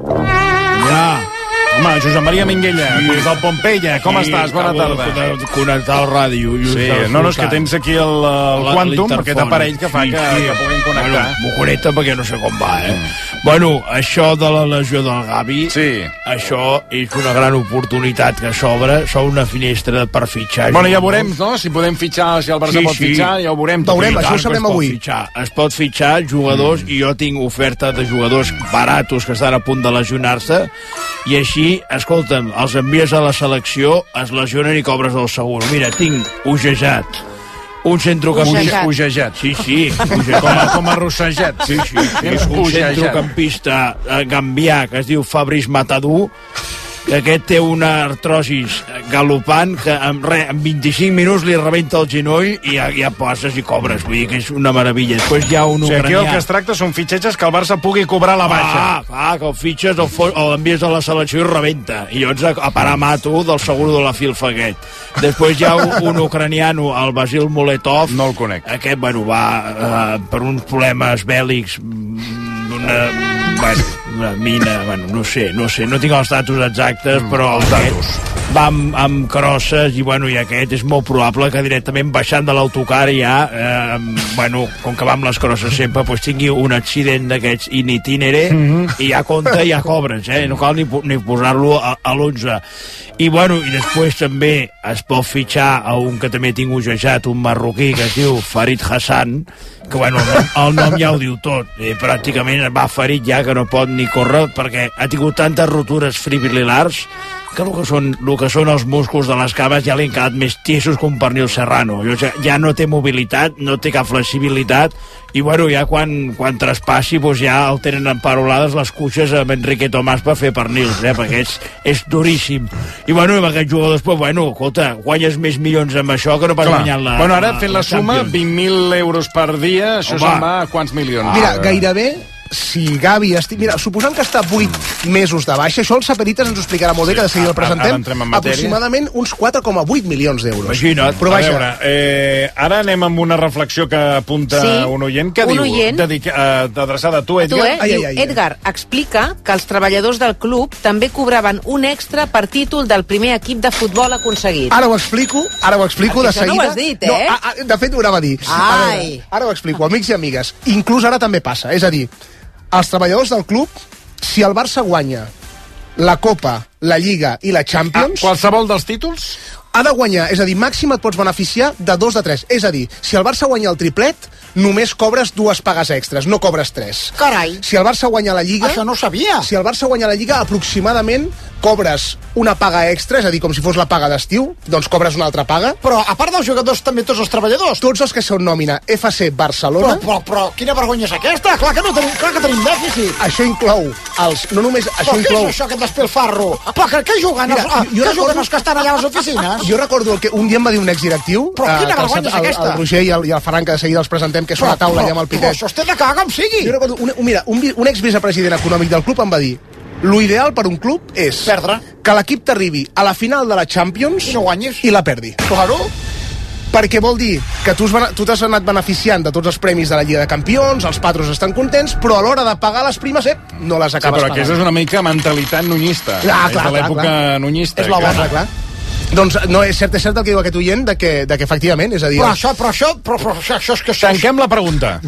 Ja. Home, Josep Maria Minguella, des del Pompeia, com estàs? Bona tarda. De connectar el ràdio. I Sí, no, no, és que tens aquí el, el La- Quantum, l'interfon. aquest aparell que fa Sí, que, sí. que puguin connectar. Bueno, m'ho connecta perquè no sé com va, eh? Bueno, això de la lesió del Gavi, Sí. això és una gran oportunitat que s'obre, s'obre una finestra per fitxar. Bueno, ja veurem, no?, si podem fitxar, si el Barça Sí, pot sí. fitxar, ja ho veurem. tot. Veurem, I això tant ho sabem que es pot avui. Fitxar. Es pot fitxar jugadors Mm. i jo tinc oferta de jugadors baratos que estan a punt de lesionar-se i així, escolta'm, els envies a la selecció, es lesionen i cobres el seguro. Mira, tinc Ujejat, un centrocampista... Ujejat. Sí, sí. Com a, com a rossejat. Sí, sí, sí. És un Ujejat. centrocampista eh, gambià que es diu Fabrice Matadou, que aquest té una artrosis galopant que en, re, en vint-i-cinc minuts li rebenta el genoll i ja, ja passes i cobres, vull dir que és una meravella. Després hi ha un O sigui, aquí ucranià. el que es tracta són fitxetges que el Barça pugui cobrar la baixa. Ah, clar, que el fitxes o, fo- o l'envies a la selecció i rebenta. I llavors a, a parar mato del seguro de la filfa aquest. Després hi ha un, un ucraniano, el Basil Moletov. No el conec. Aquest, bueno, va eh, per uns problemes bèl·lics mm, d'una... Bueno, una mina, bueno, no sé, no sé, no tinc els datos exactes, mm, però els datos va amb, amb crosses i, bueno, i aquest és molt probable que directament baixant de l'autocar ja, eh, bueno, com que va amb les crosses sempre, pues tingui un accident d'aquests in itinere mm -hmm. i ja compta i ja cobres, eh? No cal ni, ni posar-lo a, a l'onze. I, bueno, i després també es pot fitxar a un que també tinc ujejat, un marroquí que es diu Farid Hassan, que, bueno, el nom, el nom ja ho diu tot. I pràcticament va ferit ja, que no pot ni córrer, perquè ha tingut tantes rotures fibrilars que el que són, el que són els músculs de les cames ja li han quedat més tiesos que un pernil serrano. Ja, ja no té mobilitat, no té cap flexibilitat, i, bueno, ja quan, quan traspassi, doncs ja el tenen emparolades les cuixes amb Enrique Tomàs per fer pernils, eh, perquè és, és duríssim. I, bueno, amb aquests jugadors, pues, bueno, escolta, guanyes més milions amb això que no pas guanyant la... Bueno, ara, fent la, la suma, vint mil euros per dia, això se'n va a quants milions? Mira, gairebé... Si Gavi... Esti... Mira, suposant que està vuit mesos de baixa, això el Saperitas ens ho explicarà molt bé, sí, que de seguida el presentem, aproximadament uns quatre coma vuit milions d'euros. Imagina't. Però a veure, eh, ara anem amb una reflexió que apunta sí, un oient. Què diu? Oient, Dedica, eh, adreçada a tu, Edgar. Tu, eh? ai, ai, ai, Edgar explica que els treballadors del club també cobraven un extra per títol del primer equip de futbol aconseguit. Ara ho explico, ara ho explico de seguida. No ho has dit, eh? No, a, a, de fet, ho anava a dir. A veure, ara ho explico, amics i amigues. Inclús ara també passa, és a dir, els treballadors del club, si el Barça guanya la Copa, la Lliga i la Champions... Ah, qualsevol dels títols? Ha de guanyar, és a dir, màxim et pots beneficiar de dos de tres. És a dir, si el Barça guanya el triplet, només cobres dues pagues extres, no cobres tres. Carai! Si el Barça guanya la Lliga... Això no ho sabia! Si el Barça guanya la Lliga, aproximadament cobres una paga extra, és a dir, com si fos la paga d'estiu, doncs cobres una altra paga. Però, a part dels jugadors, també tots els treballadors. Tots els que són nòmina F C Barcelona... Però, però, però quina vergonya és aquesta? Clar que, no tenim, clar que tenim dèficit. Això inclou els... No només... Això però inclou... què és això, aquest despilfarro? Però que, què juguen, Mira, els, ah, què recordo... juguen els que estan allà a les oficines? Jo recordo el que un dia em va dir un exdirectiu... Però quina eh, vergonya és aquesta? El, el Roger i el, i el Ferran, que de seguida els presentem, que és una taula allà amb el Piquet. Però això té de cagar com sigui. Jo recordo... Un, mira, un, un exvicepresident econòmic del club em va dir: lo ideal per un club és perdre, que l'equip t'arribi a la final de la Champions i no guanyis i la perdi. Claro. Perquè vol dir que tu t'has anat beneficiant de tots els premis de la Lliga de Campions, els patros estan contents, però a l'hora de pagar les primes, eh, no les acabes sí, però pagant. Però aquesta és una mica mentalitat nunyista. Ah, és clar, de l'època nunyista. És la bona, clar. clar. Doncs no, és cert, és cert el que diu aquest oient, de que, de que efectivament, és a dir... Però això, però això, però, però això, això és que... Tanquem la pregunta.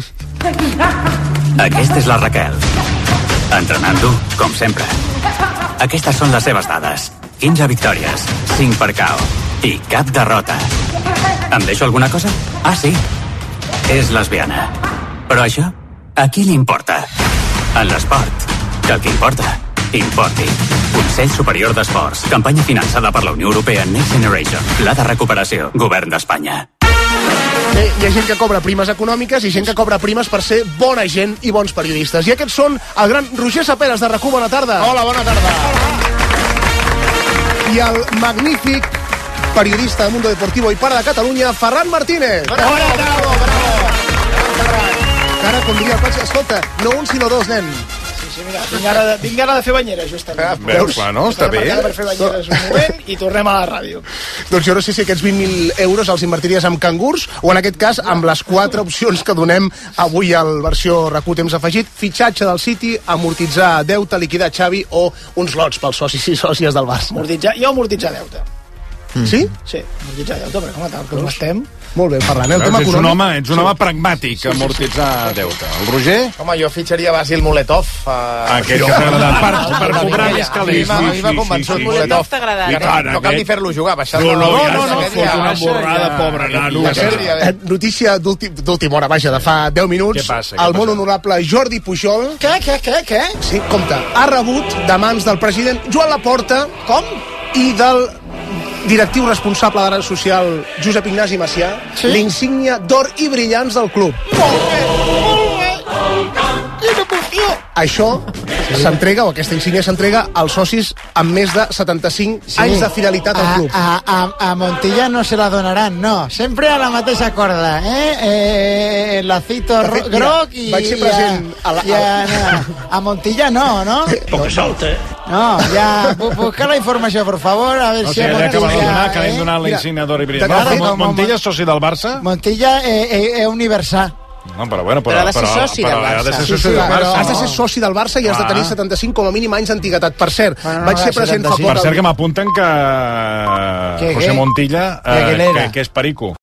Aquesta és la Raquel. Entrenant dur, com sempre. Aquestes són les seves dades. quinze victòries, cinc per K O i cap derrota. Em deixo alguna cosa? Ah, sí. És lesbiana. Però això, a qui li importa? En l'esport, que el que importa, importi. Consell Superior d'Esports. Campanya finançada per la Unió Europea Next Generation. Pla de recuperació. Govern d'Espanya. Bé, hi ha gent que cobra primes econòmiques i gent que cobra primes per ser bona gent i bons periodistes. I aquests són el gran Roger Saperas de RAC u. Bona tarda. Hola, bona tarda. I el magnífic periodista de Mundo Deportivo i pare de Catalunya, Ferran Martínez. Bona tarda, bravo. Ara, com diria el Patx, escolta, no un sinó dos, nen. Sí, mira, vinc ara, de, vinc ara de fer banyera, justament. Ah, veus? Bueno, està bé. Per fer banyeres un moment i tornem a la ràdio. Doncs jo no sé si aquests vint mil euros els invertiries amb cangurs o en aquest cas amb les quatre opcions que donem avui al versió RAC u Temps Afegit: fitxatge del City, amortitzar deute, liquidar Xavi o uns lots pels socis i sòcies del Barça. Amortitzar, jo amortitzar deute. Mm. Sí? Sí, amortitzar deute, però com a tal, com estem... Molt bé, Ferran. El tema econòmic... Ets un home, ets un home pragmàtic, amortitzar deute. El Roger? Home, jo fitxaria Basil Moletov. Uh... Aquest que t'ha agradat per, per cobrar més calés. A mi m'ha convençut Moletov. T'ha agradat. No cal ni fer-lo jugar, baixar. No, no, no, no, fot una borrada, pobre nano. Notícia d'última hora, vaja, de fa deu minuts. Què passa? El molt honorable Jordi Pujol... Què, què, què, què? Sí, compte. Ha rebut de mans del president Joan Laporta... Com? I del directiu responsable de l'àrea social Josep Ignasi Macià, sí? L'insígnia d'or i brillants del club. Molt bé, molt bé. Quina emoció. Això s'entrega, o aquesta insígnia s'entrega als socis amb més de setanta-cinc sí. anys de fidelitat al club. A, a, a, a Montilla no se la donaran, no. Sempre a la mateixa corda, eh? eh el lacito fet, groc i... Vaig ser present a, a, la, a, a, a Montilla no, no? Poc salta, eh? No, ja, busca la informació, per favor, a veure no si sé, a Montilla... Que eh? donar, que l'hem donat la insígnia d'or i brillant. No, Montilla és soci del Barça? Montilla és eh, eh, universal. No, però bueno, però... Però ha de ser soci del Barça. Ha de ser Sí, soci sí, del però Barça. has de ser soci del Barça i has de tenir setanta-cinc com a mínim anys d'antiguitat. Per cert, Bueno, no, vaig ser no, present fa setanta-cinc. poc... Per cert, que m'apunten que Què, José què? Montilla, De eh, Aguilera. que, que és perico.